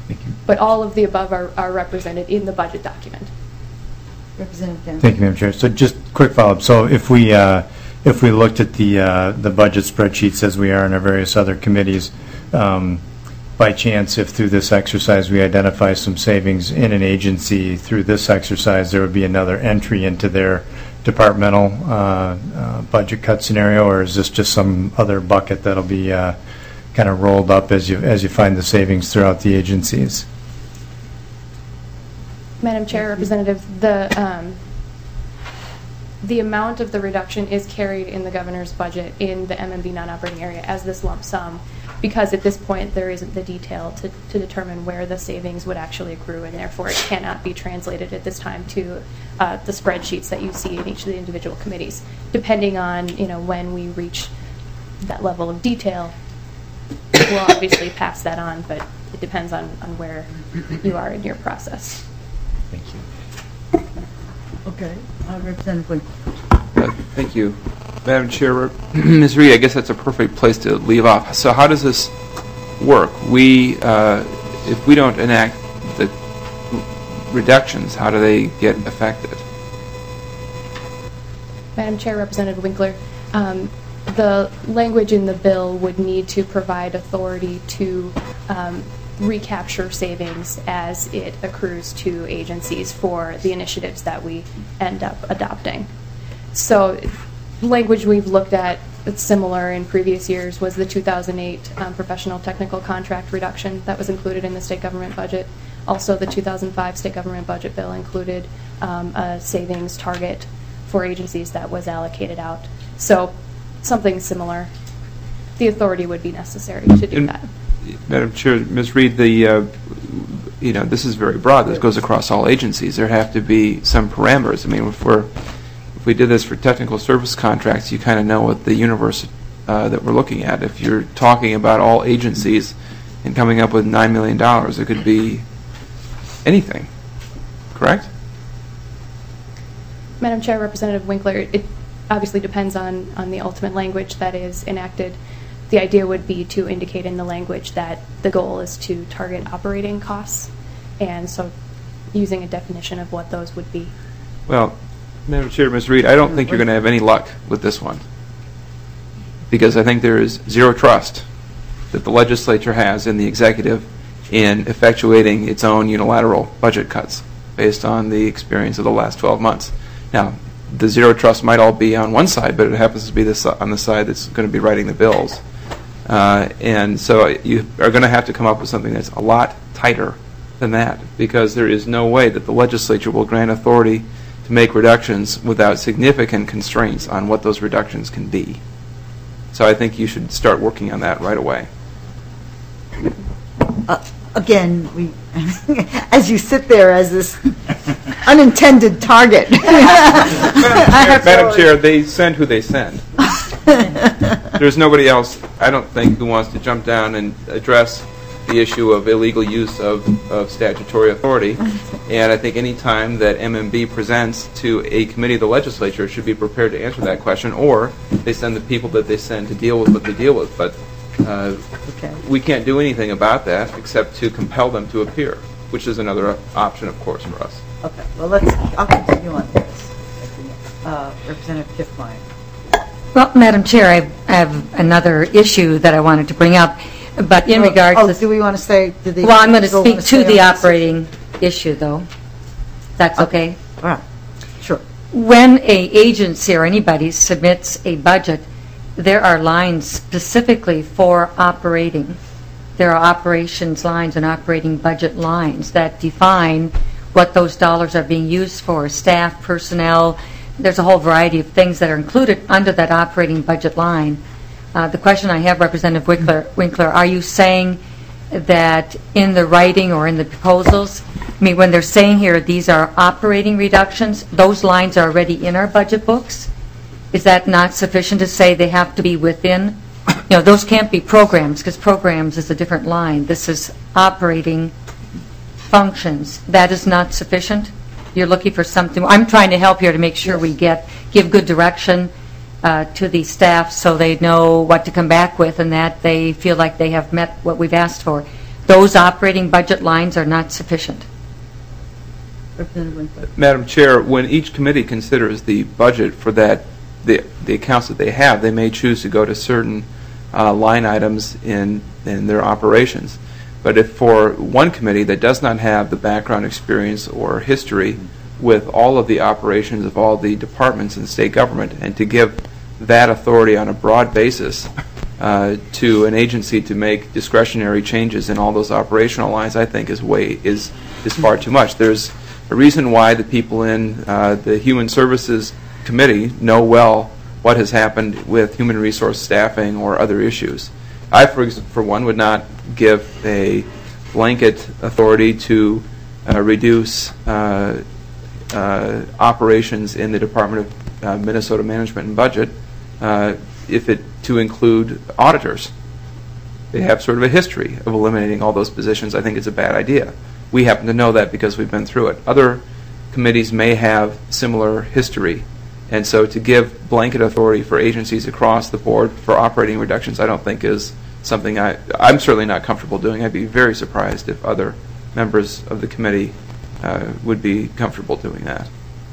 But all of the above are, are represented in the budget document. Representative Dan. Thank you, Madam Chair. So just quick follow-up. So if we, uh, if we looked at the, uh, the budget spreadsheets as we are in our various other committees, um, by chance, if through this exercise we identify some savings in an agency, through this exercise there would be another entry into their departmental uh, uh, budget cut scenario, or is this just some other bucket that'll be uh, kind of rolled up as you as you find the savings throughout the agencies? Madam Chair, Representative, the um, the amount of the reduction is carried in the governor's budget in the M M B non-operating area as this lump sum, because at this point there isn't the detail to, to determine where the savings would actually accrue, and therefore it cannot be translated at this time to uh, the spreadsheets that you see in each of the individual committees. Depending on, you know, when we reach that level of detail, we'll obviously pass that on, but it depends on, on where you are in your process. Thank you. Okay. Uh, Representative Winkler. Uh, Thank you. Madam Chair, Miz Reed, I guess that's a perfect place to leave off. So how does this work? We, uh, if we don't enact the reductions, how do they get affected? Madam Chair, Representative Winkler, um, the language in the bill would need to provide authority to um, recapture savings as it accrues to agencies for the initiatives that we end up adopting. So language we've looked at that's similar in previous years was the two thousand eight um, professional technical contract reduction that was included in the state government budget. Also, the two thousand five state government budget bill included um, a savings target for agencies that was allocated out. So something similar. The authority would be necessary to do And that. Madam Chair, Miz Reed, the uh, you know, this is very broad. This goes across all agencies. There have to be some parameters. I mean, if we're if we did this for technical service contracts, you kind of know what the universe uh, that we're looking at. If you're talking about all agencies and coming up with nine million dollars, it could be anything. Correct? Madam Chair, Representative Winkler, it obviously depends on, on the ultimate language that is enacted. The idea would be to indicate in the language that the goal is to target operating costs, and so using a definition of what those would be. Well, Madam Chair, Miz Reed, I don't think you're going to have any luck with this one, because I think there is zero trust that the legislature has in the executive in effectuating its own unilateral budget cuts based on the experience of the last twelve months. Now, the zero trust might all be on one side, but it happens to be this on the side that's going to be writing the bills. Uh, and so you are going to have to come up with something that's a lot tighter than that, because there is no way that the legislature will grant authority to make reductions without significant constraints on what those reductions can be. So I think you should start working on that right away. Uh, again, we, as you sit there as this unintended target. Madam, Madam Chair, they send who they send. There's nobody else, I don't think, who wants to jump down and address the issue of illegal use of, of statutory authority. And I think any time that M M B presents to a committee of the legislature should be prepared to answer that question, or they send the people that they send to deal with what they deal with. But uh, Okay. we can't do anything about that except to compel them to appear, which is another option, of course, for us. Okay, well, let's, I'll continue on this. Uh, Representative Kiffmeyer. Well, Madam Chair, I I have another issue that I wanted to bring up, but in Oh, regards oh, to... do we want to say, do the... Well, I'm going to people speak wanna to stay the on this? operating issue, though. That's okay? All right, sure. When a agency or anybody submits a budget, there are lines specifically for operating. There are operations lines and operating budget lines that define what those dollars are being used for, staff, personnel. There's a whole variety of things that are included under that operating budget line. Uh, the question I have, Representative Winkler, Winkler, are you saying that in the writing or in the proposals, I mean, when they're saying here these are operating reductions, those lines are already in our budget books? Is that not sufficient to say they have to be within? You know, those can't be programs, because programs is a different line. This is operating functions. That is not sufficient? You're looking for something. I'm trying to help here to make sure we get give good direction uh, to the staff so they know what to come back with and that they feel like they have met what we've asked for. those operating budget lines are not sufficient? Representative Winkler. Madam Chair, when each committee considers the budget for that, the, the accounts that they have, they may choose to go to certain uh, line items in, in their operations. But if for one committee that does not have the background experience or history with all of the operations of all the departments in the state government, and to give that authority on a broad basis uh, to an agency to make discretionary changes in all those operational lines, I think is way is is far too much. There's a reason why the people in uh, the Human Services Committee know well what has happened with human resource staffing or other issues. I, for, ex for one, would not give a blanket authority to uh, reduce uh, uh, operations in the Department of uh, Minnesota Management and Budget uh, if it to include auditors. They have sort of a history of eliminating all those positions. I think it's a bad idea. We happen to know that because we've been through it. Other committees may have similar history. And so to give blanket authority for agencies across the board for operating reductions, I don't think is something I, I'm certainly not comfortable doing. I'd be very surprised if other members of the committee uh, would be comfortable doing that.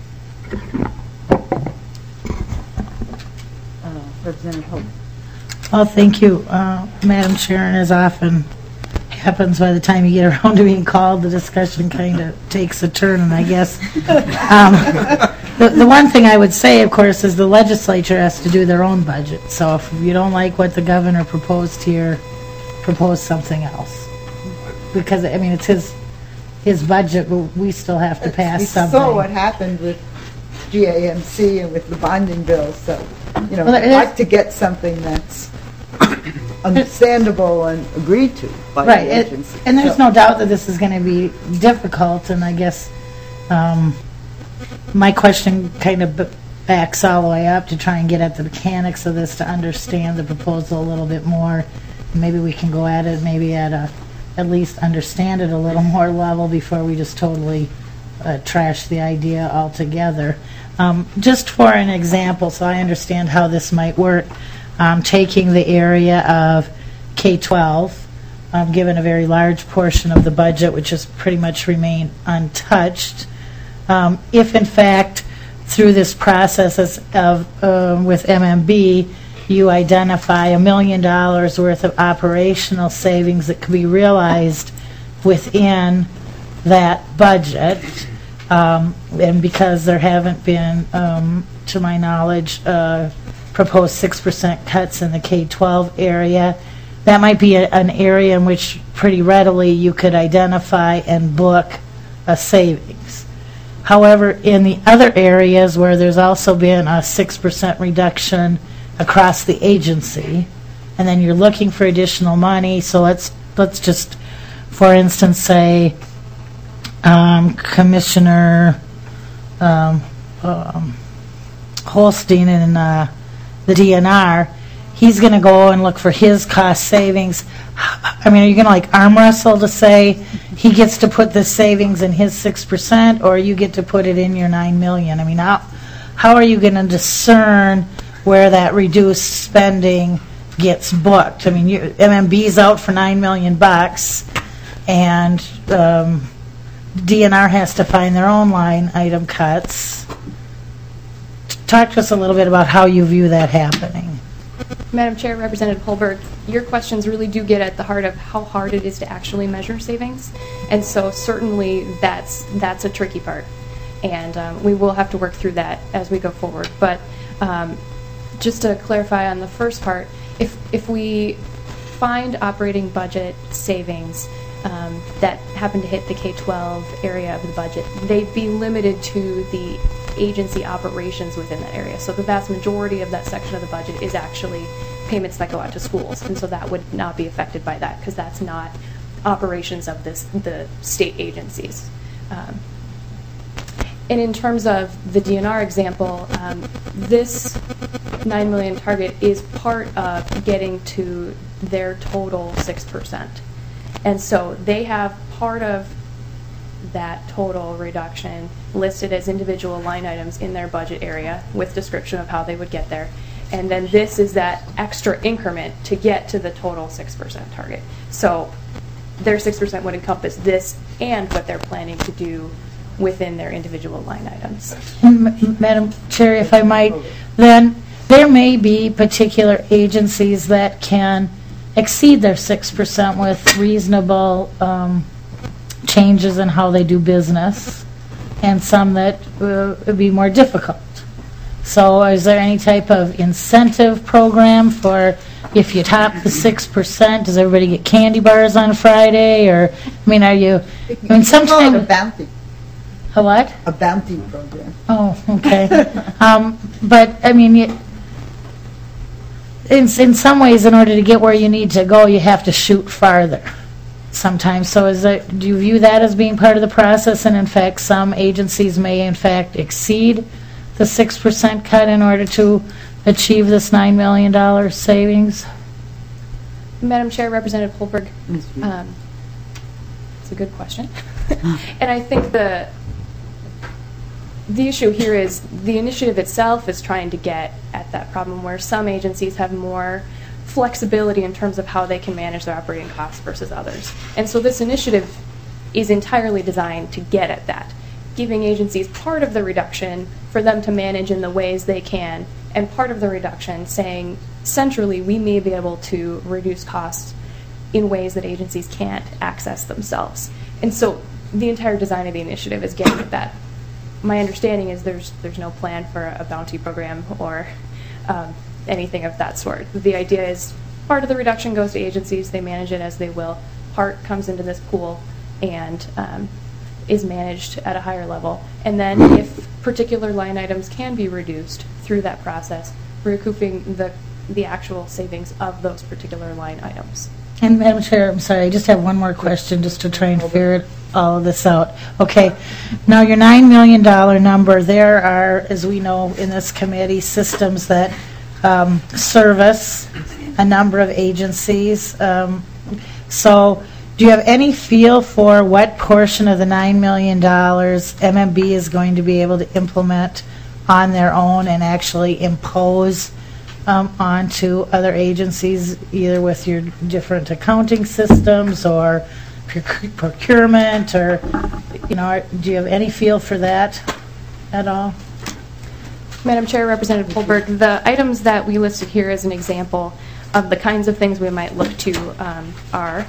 Uh, Representative Hope. Well, thank you, uh, Madam Chair, and as often happens by the time you get around to being called, the discussion kind of takes a turn, and I guess um, the, the one thing I would say, of course, is the legislature has to do their own budget. So if you don't like what the governor proposed here, propose something else. Because, I mean, it's his his budget, but we still have to pass We something. saw what happened with G A M C and with the bonding bill, so, you know, Well, I'd there's- like to get something that's understandable and agreed to by Right, the it- agency. and there's So- no doubt that this is going to be difficult, and I guess um, my question kind of b- backs all the way up to try and get at the mechanics of this, to understand the proposal a little bit more. Maybe we can go at it, maybe at a, at least understand it a little more level before we just totally uh, trash the idea altogether. Um, just for an example, so I understand how this might work, um, taking the area of K twelve, um, given a very large portion of the budget, which has pretty much remained untouched, um, if in fact through this process as of uh, with M M B you identify a million dollars worth of operational savings that could be realized within that budget, um, and because there haven't been, um, to my knowledge, uh, proposed six percent cuts in the K twelve area, that might be a, an area in which pretty readily you could identify and book a savings. However, in the other areas where there's also been a six percent reduction across the agency, and then you're looking for additional money, so let's let's just, for instance, say um, Commissioner um, um, Holstein in uh, the D N R, he's going to go and look for his cost savings. I mean, are you going to like arm wrestle to say he gets to put the savings in his six percent, or you get to put it in your nine million? I mean, how, how are you going to discern where that reduced spending gets booked? I mean, you, M M B's out for nine million bucks, and um, D N R has to find their own line item cuts. Talk to us a little bit about how you view that happening. Madam Chair, Representative Holberg, your questions really do get at the heart of how hard it is to actually measure savings, and so certainly that's that's a tricky part, and um, we will have to work through that as we go forward. But um, just to clarify on the first part, if if we find operating budget savings um, that happen to hit the K twelve area of the budget, they'd be limited to the agency operations within that area. So the vast majority of that section of the budget is actually payments that go out to schools, and so that would not be affected by that because that's not operations of this the state agencies. Um, and in terms of the D N R example, um, this nine million target is part of getting to their total six percent, and so they have part of that total reduction listed as individual line items in their budget area with description of how they would get there. And then this is that extra increment to get to the total six percent target. So their six percent would encompass this and what they're planning to do within their individual line items. M- Madam Chair, if I might, then there may be particular agencies that can exceed their six percent with reasonable um, changes in how they do business, and some that uh, would be more difficult. So is there any type of incentive program for if you top the six percent, does everybody get candy bars on Friday? Or, I mean, are you, I mean, sometimes... a bounty. A what? A bounty program. Oh, okay. um, but, I mean, you, in, in some ways, in order to get where you need to go, you have to shoot farther sometimes. So is that, do you view that as being part of the process? And in fact, some agencies may in fact exceed the six percent cut in order to achieve this nine million dollars savings? Madam Chair, Representative Holberg, um, it's a good question. And I think the the issue here is the initiative itself is trying to get at that problem where some agencies have more flexibility in terms of how they can manage their operating costs versus others. And so this initiative is entirely designed to get at that, giving agencies part of the reduction for them to manage in the ways they can, and part of the reduction saying centrally we may be able to reduce costs in ways that agencies can't access themselves. And so the entire design of the initiative is getting at that. My understanding is there's there's no plan for a bounty program or um, anything of that sort. The idea is part of the reduction goes to agencies, they manage it as they will. Part comes into this pool and um, is managed at a higher level. And then if particular line items can be reduced through that process, recouping the, the actual savings of those particular line items. And Madam Chair, I'm sorry, I just have one more question just to try and figure it, all of this out. Okay, now your nine million dollars number, there are, as we know in this committee, systems that um, service a number of agencies. Um, so do you have any feel for what portion of the nine million dollars M M B is going to be able to implement on their own and actually impose um, onto other agencies, either with your different accounting systems or proc- procurement, or, you know, do you have any feel for that at all? Madam Chair, Representative Holberg, the items that we listed here as an example of the kinds of things we might look to um, are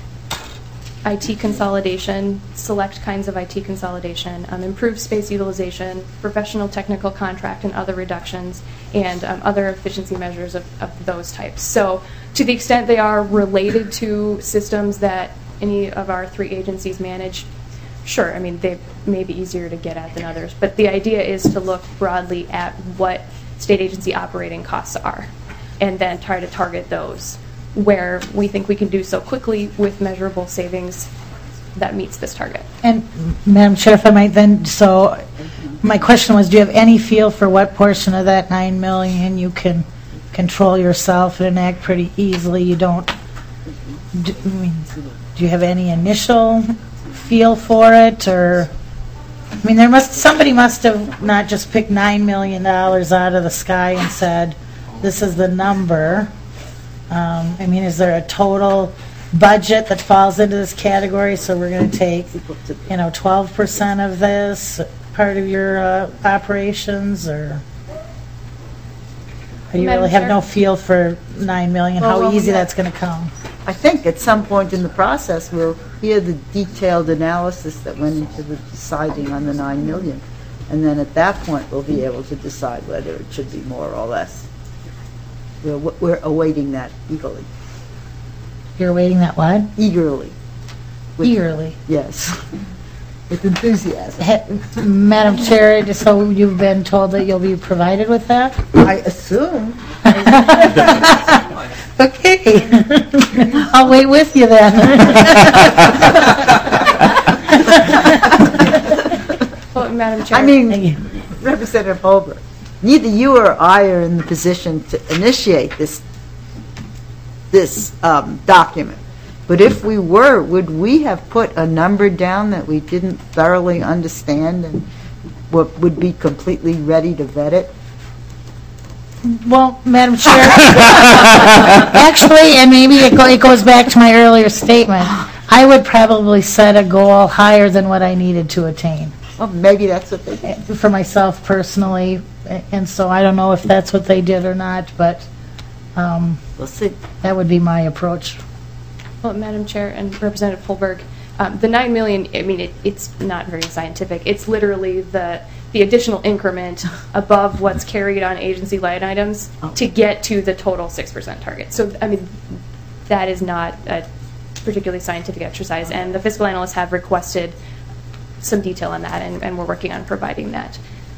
I T consolidation, select kinds of I T consolidation, um, improved space utilization, professional technical contract and other reductions, and um, other efficiency measures of, of those types. So to the extent they are related to systems that any of our three agencies manage, sure, I mean, they may be easier to get at than others. But the idea is to look broadly at what state agency operating costs are and then try to target those where we think we can do so quickly with measurable savings that meets this target. And Madam Chair, if I might then, so my question was, do you have any feel for what portion of that nine million you can control yourself and enact pretty easily? You don't, do, I mean, do you have any initial feel for it? Or, I mean, there must, somebody must have not just picked nine million dollars out of the sky and said, this is the number. Um, I mean, is there a total budget that falls into this category? So we're going to take, you know, twelve percent of this part of your uh, operations, or, or you Madam really have Chair? no feel for nine million? Well, How well, easy yeah. that's going to come? I think at some point in the process, we'll hear the detailed analysis that went into the deciding on the nine million. And then at that point, we'll be able to decide whether it should be more or less. We're, we're awaiting that eagerly. You're waiting that what? Eagerly. With- Eagerly. Yes. With enthusiasm. He- Madam Chair, just so you've been told that you'll be provided with that? I assume. Okay. I'll wait with you then. Well, Madam Chair. I mean, Representative Holbrook, neither you or I are in the position to initiate this this um, document. But if we were, would we have put a number down that we didn't thoroughly understand and would would be completely ready to vet it? Well, Madam Chair, actually, and maybe it, go, it goes back to my earlier statement, I would probably set a goal higher than what I needed to attain. Well, maybe that's what they did. For myself personally, and so I don't know if that's what they did or not, but um, We'll see. that would be my approach. Well, Madam Chair and Representative Holberg, um, the nine million, I mean, it, it's not very scientific. It's literally the, the additional increment above what's carried on agency line items to get to the total six percent target. So, I mean, that is not a particularly scientific exercise, and the fiscal analysts have requested some detail on that, and, and we're working on providing that.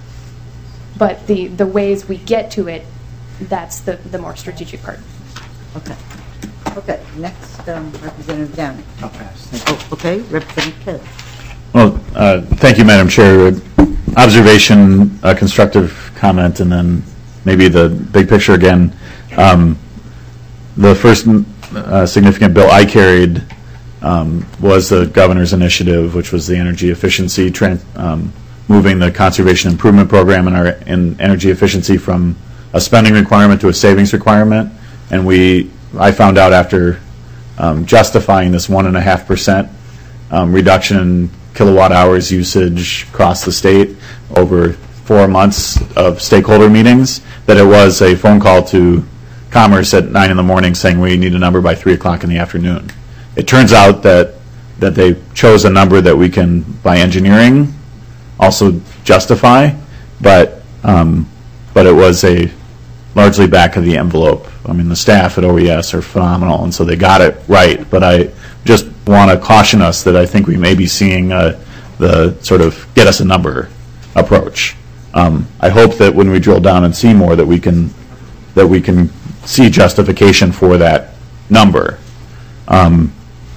But the, the ways we get to it, that's the, the more strategic part. Okay. Okay, next, um, Representative Downey. I'll pass. Oh, okay, Representative Kelly. Well, uh, thank you, Madam Chair. Observation, a constructive comment, and then maybe the big picture again. Um, the first uh, significant bill I carried um, was the governor's initiative, which was the energy efficiency, tran um, moving the conservation improvement program in our in energy efficiency from a spending requirement to a savings requirement. And we, I found out after um, justifying this one and a half percent reduction in kilowatt hours usage across the state over four months of stakeholder meetings, that it was a phone call to Commerce at nine in the morning saying we need a number by three o'clock in the afternoon. It turns out that that they chose a number that we can, by engineering, also justify, but um, but it was a largely back of the envelope. I mean, the staff at O E S are phenomenal, and so they got it right. But I just want to caution us that I think we may be seeing uh, the sort of get us a number approach. Um, I hope that when we drill down and see more, that we can that we can see justification for that number. Um,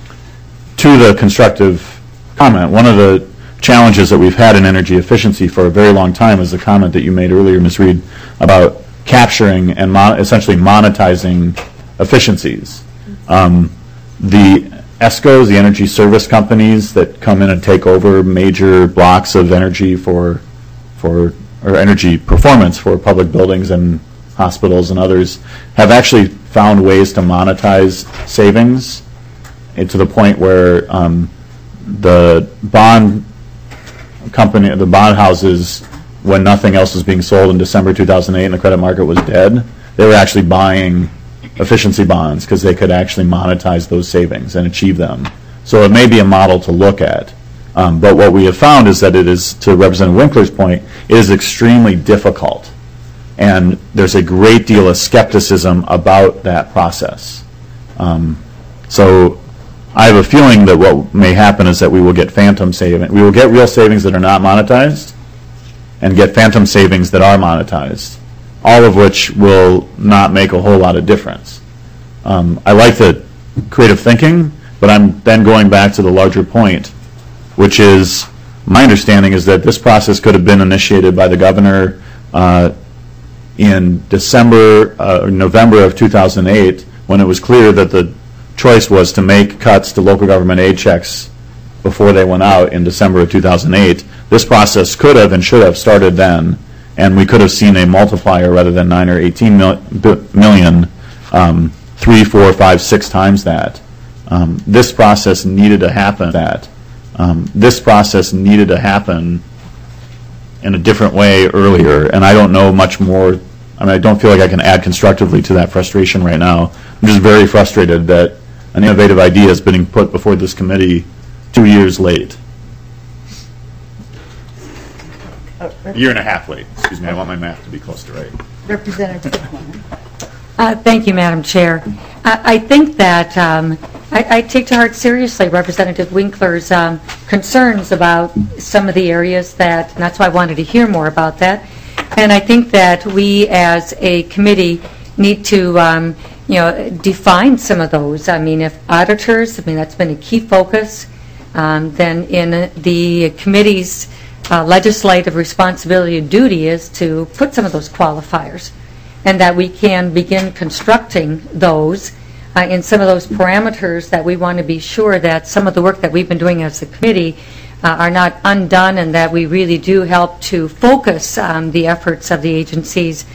to the constructive comment, one of the challenges that we've had in energy efficiency for a very long time is the comment that you made earlier, Miz Reed, about capturing and mon essentially monetizing efficiencies. Um, the ESCOs, the energy service companies that come in and take over major blocks of energy for, for or energy performance for public buildings and hospitals and others, have actually found ways to monetize savings, and to the point where um, the bond company, the bond houses, when nothing else was being sold in December two thousand eight and the credit market was dead, they were actually buying efficiency bonds because they could actually monetize those savings and achieve them. So it may be a model to look at. Um, but what we have found is that it is, to Representative Winkler's point, it is extremely difficult. And there's a great deal of skepticism about that process. Um, so I have a feeling that what may happen is that we will get phantom savings. We will get real savings that are not monetized and get phantom savings that are monetized, all of which will not make a whole lot of difference. Um, I like the creative thinking, but I'm then going back to the larger point, which is my understanding is that this process could have been initiated by the governor uh, in December uh, or November of two thousand eight, when it was clear that the choice was to make cuts to local government aid checks before they went out in December of two thousand eight. This process could have and should have started then, and we could have seen a multiplier rather than nine or eighteen mil million, um, three, four, five, six times that. Um, this process needed to happen. That um, this process needed to happen in a different way earlier, and I don't know much more. I mean, I don't feel like I can add constructively to that frustration right now. I'm just very frustrated that an innovative idea is being put before this committee two years late. A year and a half late. Excuse me, I want my math to be close to right. Representative Pittman. Uh, Thank you, Madam Chair. I, I think that um, I, I take to heart seriously Representative Winkler's um, concerns about some of the areas that, and that's why I wanted to hear more about that. And I think that we as a committee need to, um, you know, define some of those. I mean, if auditors, I mean, that's been a key focus, um, then in the committee's uh, legislative responsibility and duty is to put some of those qualifiers, and that we can begin constructing those uh, in some of those parameters that we want to be sure that some of the work that we've been doing as a committee uh, are not undone, and that we really do help to focus um, the efforts of the agencies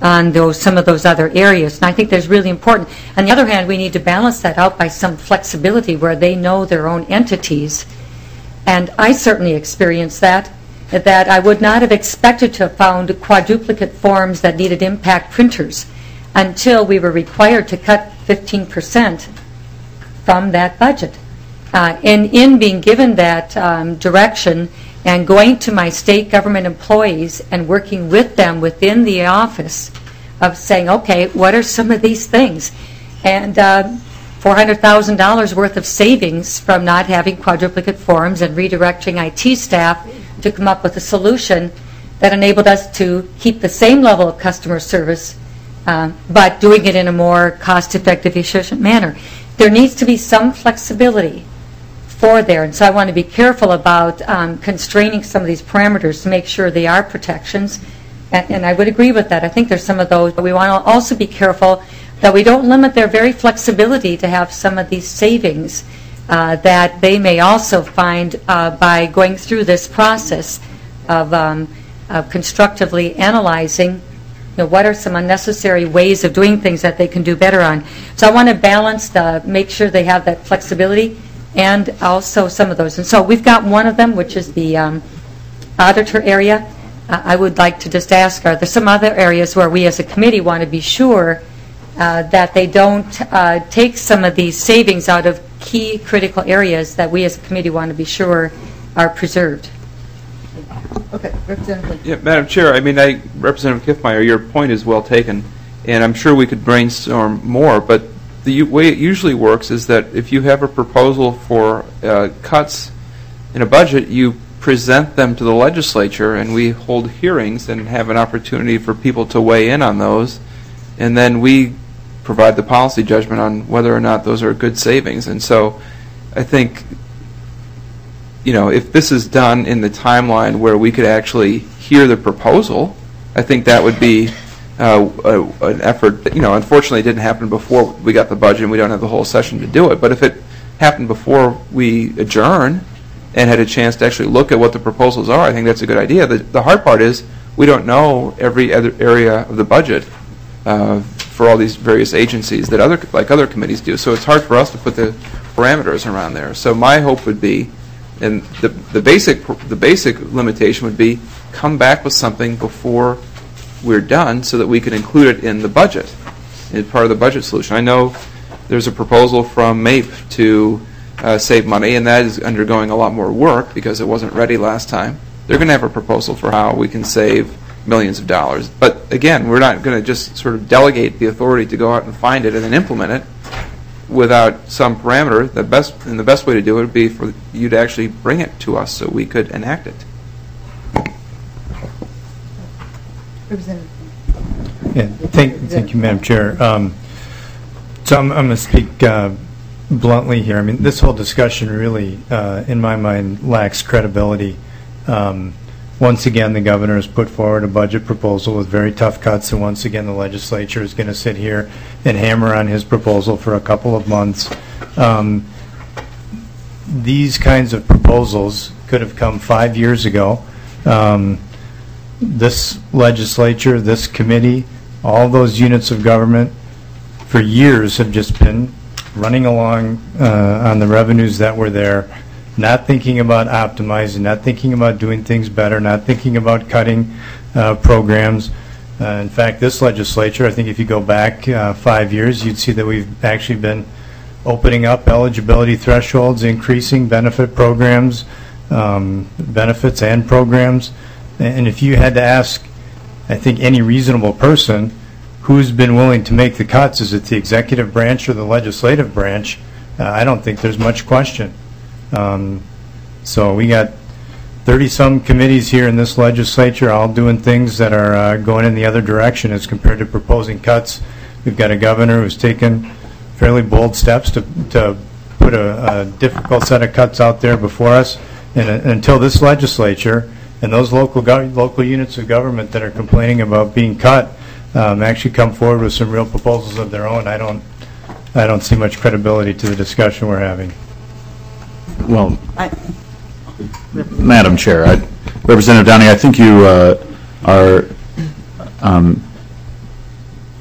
on those, some of those other areas. And I think that's really important. On the other hand, we need to balance that out by some flexibility where they know their own entities. And I certainly experienced that, that I would not have expected to have found quadruplicate forms that needed impact printers until we were required to cut fifteen percent from that budget. Uh, and in being given that um, direction and going to my state government employees and working with them within the office of saying, okay, what are some of these things? And uh, four hundred thousand dollars worth of savings from not having quadruplicate forms and redirecting I T staff to come up with a solution that enabled us to keep the same level of customer service, uh, but doing it in a more cost-effective, efficient manner. There needs to be some flexibility for there, and so I want to be careful about um, constraining some of these parameters to make sure they are protections, and, and I would agree with that. I think there's some of those, but we want to also be careful that we don't limit their very flexibility to have some of these savings uh, that they may also find uh, by going through this process of, um, of constructively analyzing, you know, what are some unnecessary ways of doing things that they can do better on. So I want to balance the, make sure they have that flexibility and also some of those. And so we've got one of them, which is the um, auditor area. Uh, I would like to just ask, are there some other areas where we as a committee want to be sure uh, that they don't uh, take some of these savings out of key critical areas that we as a committee want to be sure are preserved? Okay, Representative. Yeah, Madam Chair, I mean, I, Representative Kiffmeyer, your point is well taken, and I'm sure we could brainstorm more, but the u- way it usually works is that if you have a proposal for uh, cuts in a budget, you present them to the legislature, and we hold hearings and have an opportunity for people to weigh in on those, and then we provide the policy judgment on whether or not those are good savings. And so I think, you know, if this is done in the timeline where we could actually hear the proposal, I think that would be uh, a, an effort that, you know, unfortunately it didn't happen before we got the budget and we don't have the whole session to do it. But if it happened before we adjourn and had a chance to actually look at what the proposals are, I think that's a good idea. The, the hard part is we don't know every other area of the budget uh, for all these various agencies that other, like other committees do. So it's hard for us to put the parameters around there. So my hope would be, and the, the basic the basic limitation would be, come back with something before we're done so that we can include it in the budget, as part of the budget solution. I know there's a proposal from MAPE to uh, save money, and that is undergoing a lot more work because it wasn't ready last time. They're going to have a proposal for how we can save millions of dollars. But again, we're not going to just sort of delegate the authority to go out and find it and then implement it without some parameter. The best and the best way to do it would be for you to actually bring it to us so we could enact it. Yeah, thank, thank you, Madam Chair. Um, so I'm, I'm going to speak uh, bluntly here. I mean, this whole discussion really, uh, in my mind, lacks credibility. Um, once again, the governor has put forward a budget proposal with very tough cuts, and once again, the legislature is going to sit here and hammer on his proposal for a couple of months. Um, these kinds of proposals could have come five years ago. Um, this legislature, this committee, all those units of government for years have just been running along uh, on the revenues that were there, not thinking about optimizing, not thinking about doing things better, not thinking about cutting uh, programs. Uh, in fact, this legislature, I think if you go back uh, five years, you'd see that we've actually been opening up eligibility thresholds, increasing benefit programs, um, benefits and programs. And if you had to ask, I think, any reasonable person who's been willing to make the cuts, is it the executive branch or the legislative branch? Uh, I don't think there's much question. Um, so we got thirty-some committees here in this legislature all doing things that are uh, going in the other direction as compared to proposing cuts. We've got a governor who's taken fairly bold steps to, to put a, a difficult set of cuts out there before us. And uh, until this legislature and those local gov- local units of government that are complaining about being cut um, actually come forward with some real proposals of their own, I don't, I don't see much credibility to the discussion we're having. Well, I- Madam Chair, I, Representative Downey, I think you uh, are um,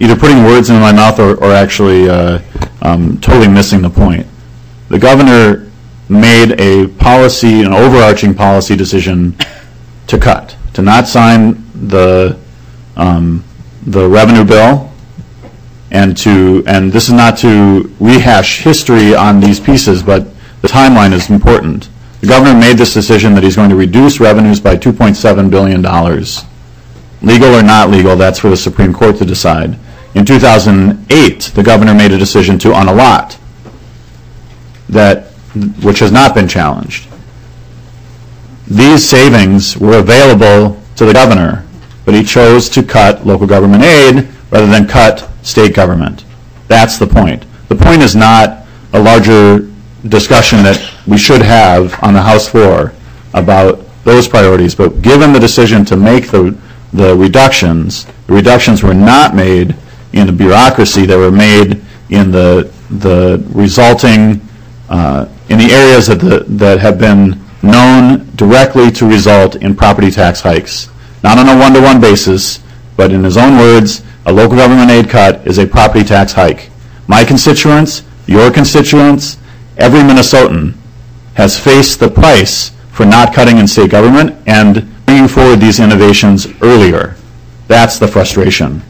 either putting words in my mouth or, or actually uh, um, totally missing the point. The governor made a policy, an overarching policy decision to cut, to not sign the um, the revenue bill, and to and this is not to rehash history on these pieces, but the timeline is important. The governor made this decision that he's going to reduce revenues by two point seven billion dollars. Legal or not legal, that's for the Supreme Court to decide. In two thousand eight, the governor made a decision to unallot, that, which has not been challenged. These savings were available to the governor, but he chose to cut local government aid rather than cut state government. That's the point. The point is not a larger discussion that we should have on the House floor about those priorities, but given the decision to make the, the reductions, the reductions were not made in the bureaucracy, they were made in the, the resulting, uh, in the areas that, the, that have been known directly to result in property tax hikes. Not on a one-to-one basis, but in his own words, a local government aid cut is a property tax hike. My constituents, your constituents, every Minnesotan has faced the price for not cutting in state government and bringing forward these innovations earlier. That's the frustration.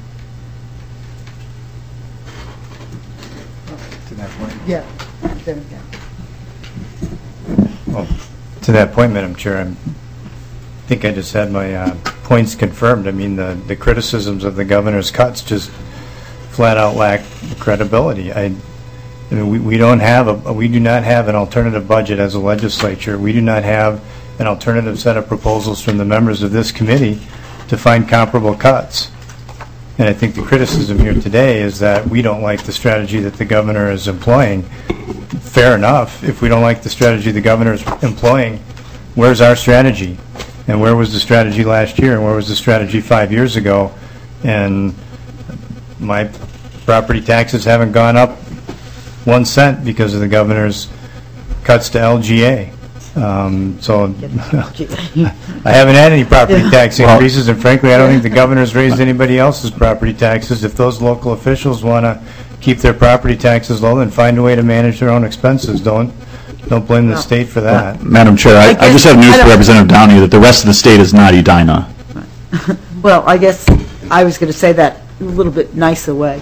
Yeah. There we go. Well, to that point, Madam Chair, I'm, I think I just had my uh, points confirmed. I mean, the, the criticisms of the governor's cuts just flat out lack credibility. I, I mean, we, we don't have a, we do not have an alternative budget as a legislature. We do not have an alternative set of proposals from the members of this committee to find comparable cuts. And I think the criticism here today is that we don't like the strategy that the governor is employing. Fair enough. If we don't like the strategy the governor is employing, where's our strategy? And where was the strategy last year? And where was the strategy five years ago? And my property taxes haven't gone up one cent because of the governor's cuts to L G A. Um, so I haven't had any property tax increases, and frankly, I don't think the governor's raised anybody else's property taxes. If those local officials want to keep their property taxes low, then find a way to manage their own expenses. Don't don't blame the state for that. Madam Chair, I, I just have news for Representative Downey that the rest of the state is not Edina. Well, I guess I was going to say that a little bit nicer way,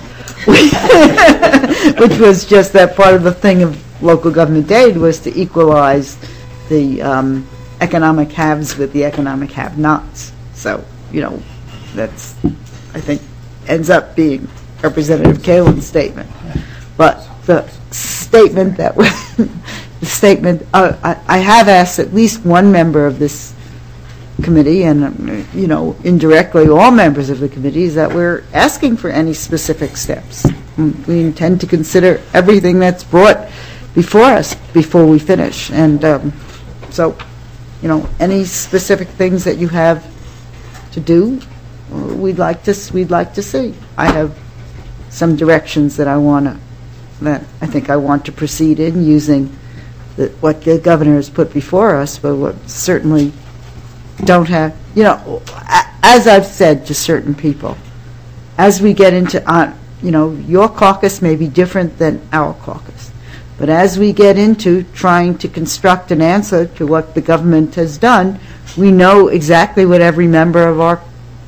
which was just that part of the thing of local government aid was to equalize the um, economic haves with the economic have-nots. So, you know, that's, I think, ends up being Representative Kalen's statement. But the statement that was, the statement, uh, I, I have asked at least one member of this committee, and, um, you know, indirectly all members of the committee, is that we're asking for any specific steps. We intend to consider everything that's brought before us before we finish. And um, so, you know, any specific things that you have to do, we'd like to we'd like to see. I have some directions that I want to that I think I want to proceed in using the, what the governor has put before us, but what certainly don't have. You know, as I've said to certain people, as we get into, uh, you know, your caucus may be different than our caucus. But as we get into trying to construct an answer to what the government has done, we know exactly what every member of our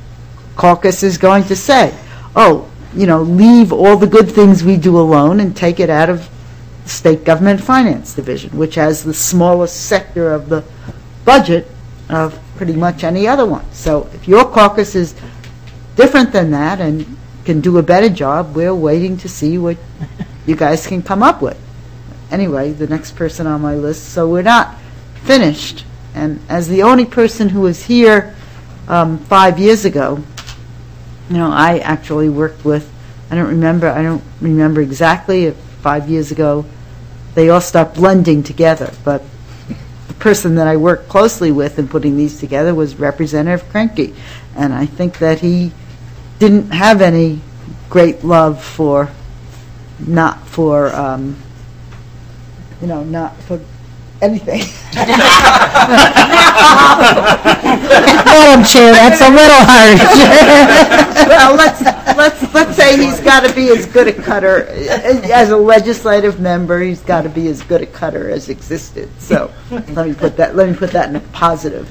caucus is going to say. Oh, you know, leave all the good things we do alone and take it out of the State Government Finance Division, which has the smallest sector of the budget of pretty much any other one. So if your caucus is different than that and can do a better job, we're waiting to see what you guys can come up with. Anyway, the next person on my list, so we're not finished. And as the only person who was here um, five years ago, you know, I actually worked with, I don't remember, I don't remember exactly if five years ago they all stopped blending together, but the person that I worked closely with in putting these together was Representative Krenke. And I think that he didn't have any great love for, not for, um, you know, not for anything. Madam Chair, that's a little harsh. Well, let's let's, let's say he's got to be as good a cutter, as a legislative member, he's got to be as good a cutter as existed. So let me put that, let me put that in a positive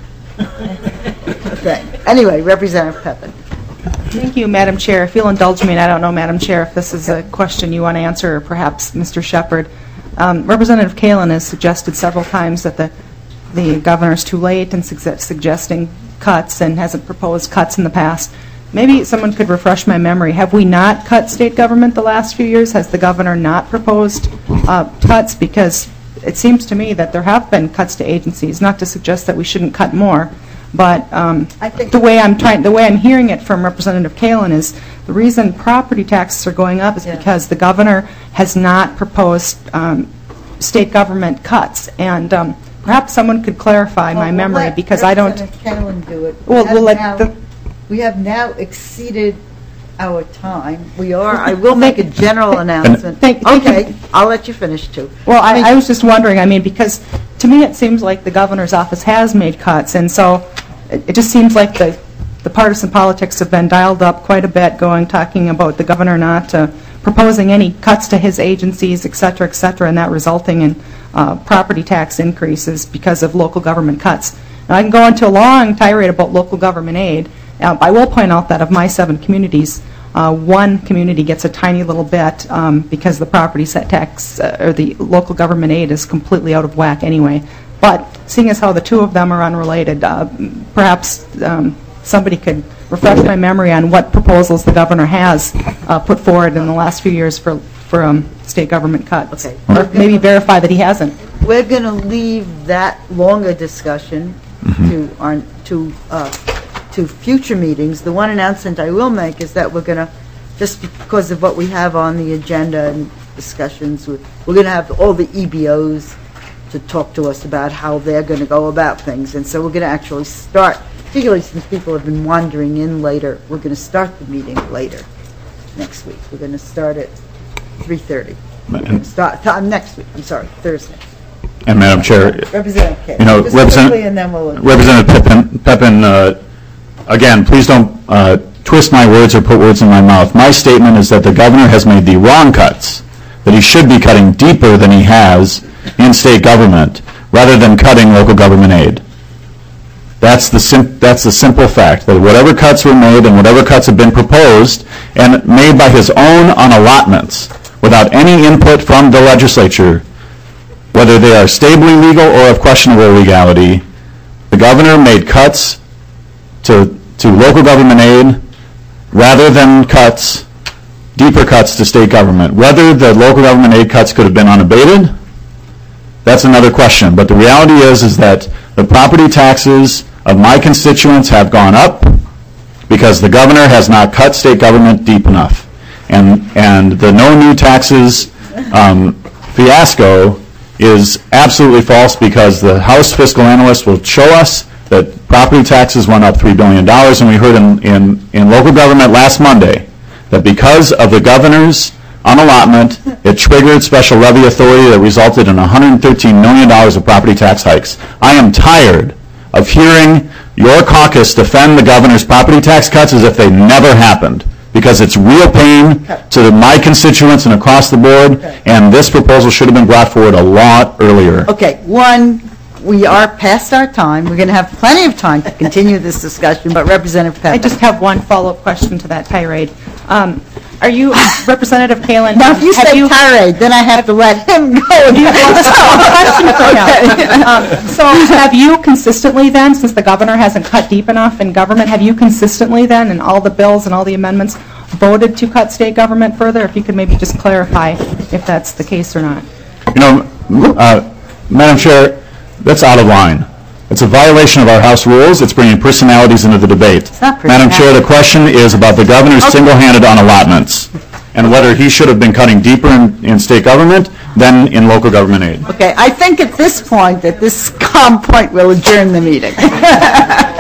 thing. Anyway, Representative Pepin. Thank you, Madam Chair. If you'll indulge me, and I don't know, Madam Chair, if this is a question you want to answer, or perhaps Mister Shepard. Um, Representative Kalin has suggested several times that the, the governor is too late in suge- suggesting cuts and hasn't proposed cuts in the past. Maybe someone could refresh my memory. Have we not cut state government the last few years? Has the governor not proposed uh, cuts? Because it seems to me that there have been cuts to agencies, not to suggest that we shouldn't cut more. But um, I think the way I'm trying, the way I'm hearing it from Representative Kalin is the reason property taxes are going up is Yeah. because the governor has not proposed um, state government cuts, and um, perhaps someone could clarify my Well, we'll memory let because I don't. Representative Callen do it. Well, We have we'll let now- the- We have now exceeded our time. We are, I will make a general announcement. Thank- thank you. Okay, I'll let you finish too. Well, I, I was just wondering, I mean, because to me it seems like the governor's office has made cuts, and so it, it just seems like the, the partisan politics have been dialed up quite a bit, going, talking about the governor not uh, proposing any cuts to his agencies, et cetera, et cetera, and that resulting in uh, property tax increases because of local government cuts. Now, I can go into a long tirade about local government aid. Uh, I will point out that of my seven communities, Uh, one community gets a tiny little bit um, because the property set tax uh, or the local government aid is completely out of whack anyway. But seeing as how the two of them are unrelated, uh, perhaps um, somebody could refresh my memory on what proposals the governor has uh, put forward in the last few years for, for um, state government cuts. Okay. Or maybe verify that he hasn't. We're going to leave that longer discussion to our, to, uh, to future meetings. The one announcement I will make is that we're going to, just because of what we have on the agenda and discussions, we're, we're going to have all the E B Os to talk to us about how they're going to go about things. And so we're going to actually start, particularly since people have been wandering in later, we're going to start the meeting later next week. We're going to start at three thirty. Start, uh, next week, I'm sorry, Thursday. And Madam Chair, Representative Kay. you know, Just Represent- quickly, and then we'll- Representative Pepin, Pepin uh, again, please don't uh, twist my words or put words in my mouth. My statement is that the governor has made the wrong cuts, that he should be cutting deeper than he has in state government, rather than cutting local government aid. That's the sim- that's the simple fact, that whatever cuts were made and whatever cuts have been proposed and made by his own on allotments, without any input from the legislature, whether they are stably legal or of questionable legality, the governor made cuts to, to local government aid rather than cuts, deeper cuts to state government. Whether the local government aid cuts could have been unabated, that's another question. But the reality is, is that the property taxes of my constituents have gone up because the governor has not cut state government deep enough. And, and the no new taxes um, fiasco is absolutely false, because the House fiscal analyst will show us that property taxes went up three billion dollars, and we heard in, in, in local government last Monday that because of the governor's unallotment, it triggered special levy authority that resulted in one hundred thirteen million dollars of property tax hikes. I am tired of hearing your caucus defend the governor's property tax cuts as if they never happened, because it's real pain to my constituents and across the board, Okay. and this proposal should have been brought forward a lot earlier. Okay, one, we are past our time. We're going to have plenty of time to continue this discussion, but Representative I Pepin. just have one follow-up question to that tirade. Um, Are you, Representative Kalin? Now, if you have say tirade, then I have to let him go. Um, So have you consistently then, since the governor hasn't cut deep enough in government, have you consistently then, in all the bills and all the amendments, voted to cut state government further? If you could maybe just clarify if that's the case or not. You know, uh, Madam Chair, that's out of line. It's a violation of our House rules. It's bringing personalities into the debate. not Madam Chair, the question is about the governor's single-handed on allotments, and whether he should have been cutting deeper in, in state government than in local government aid. Okay, I think at this point, at this calm point, we'll adjourn the meeting.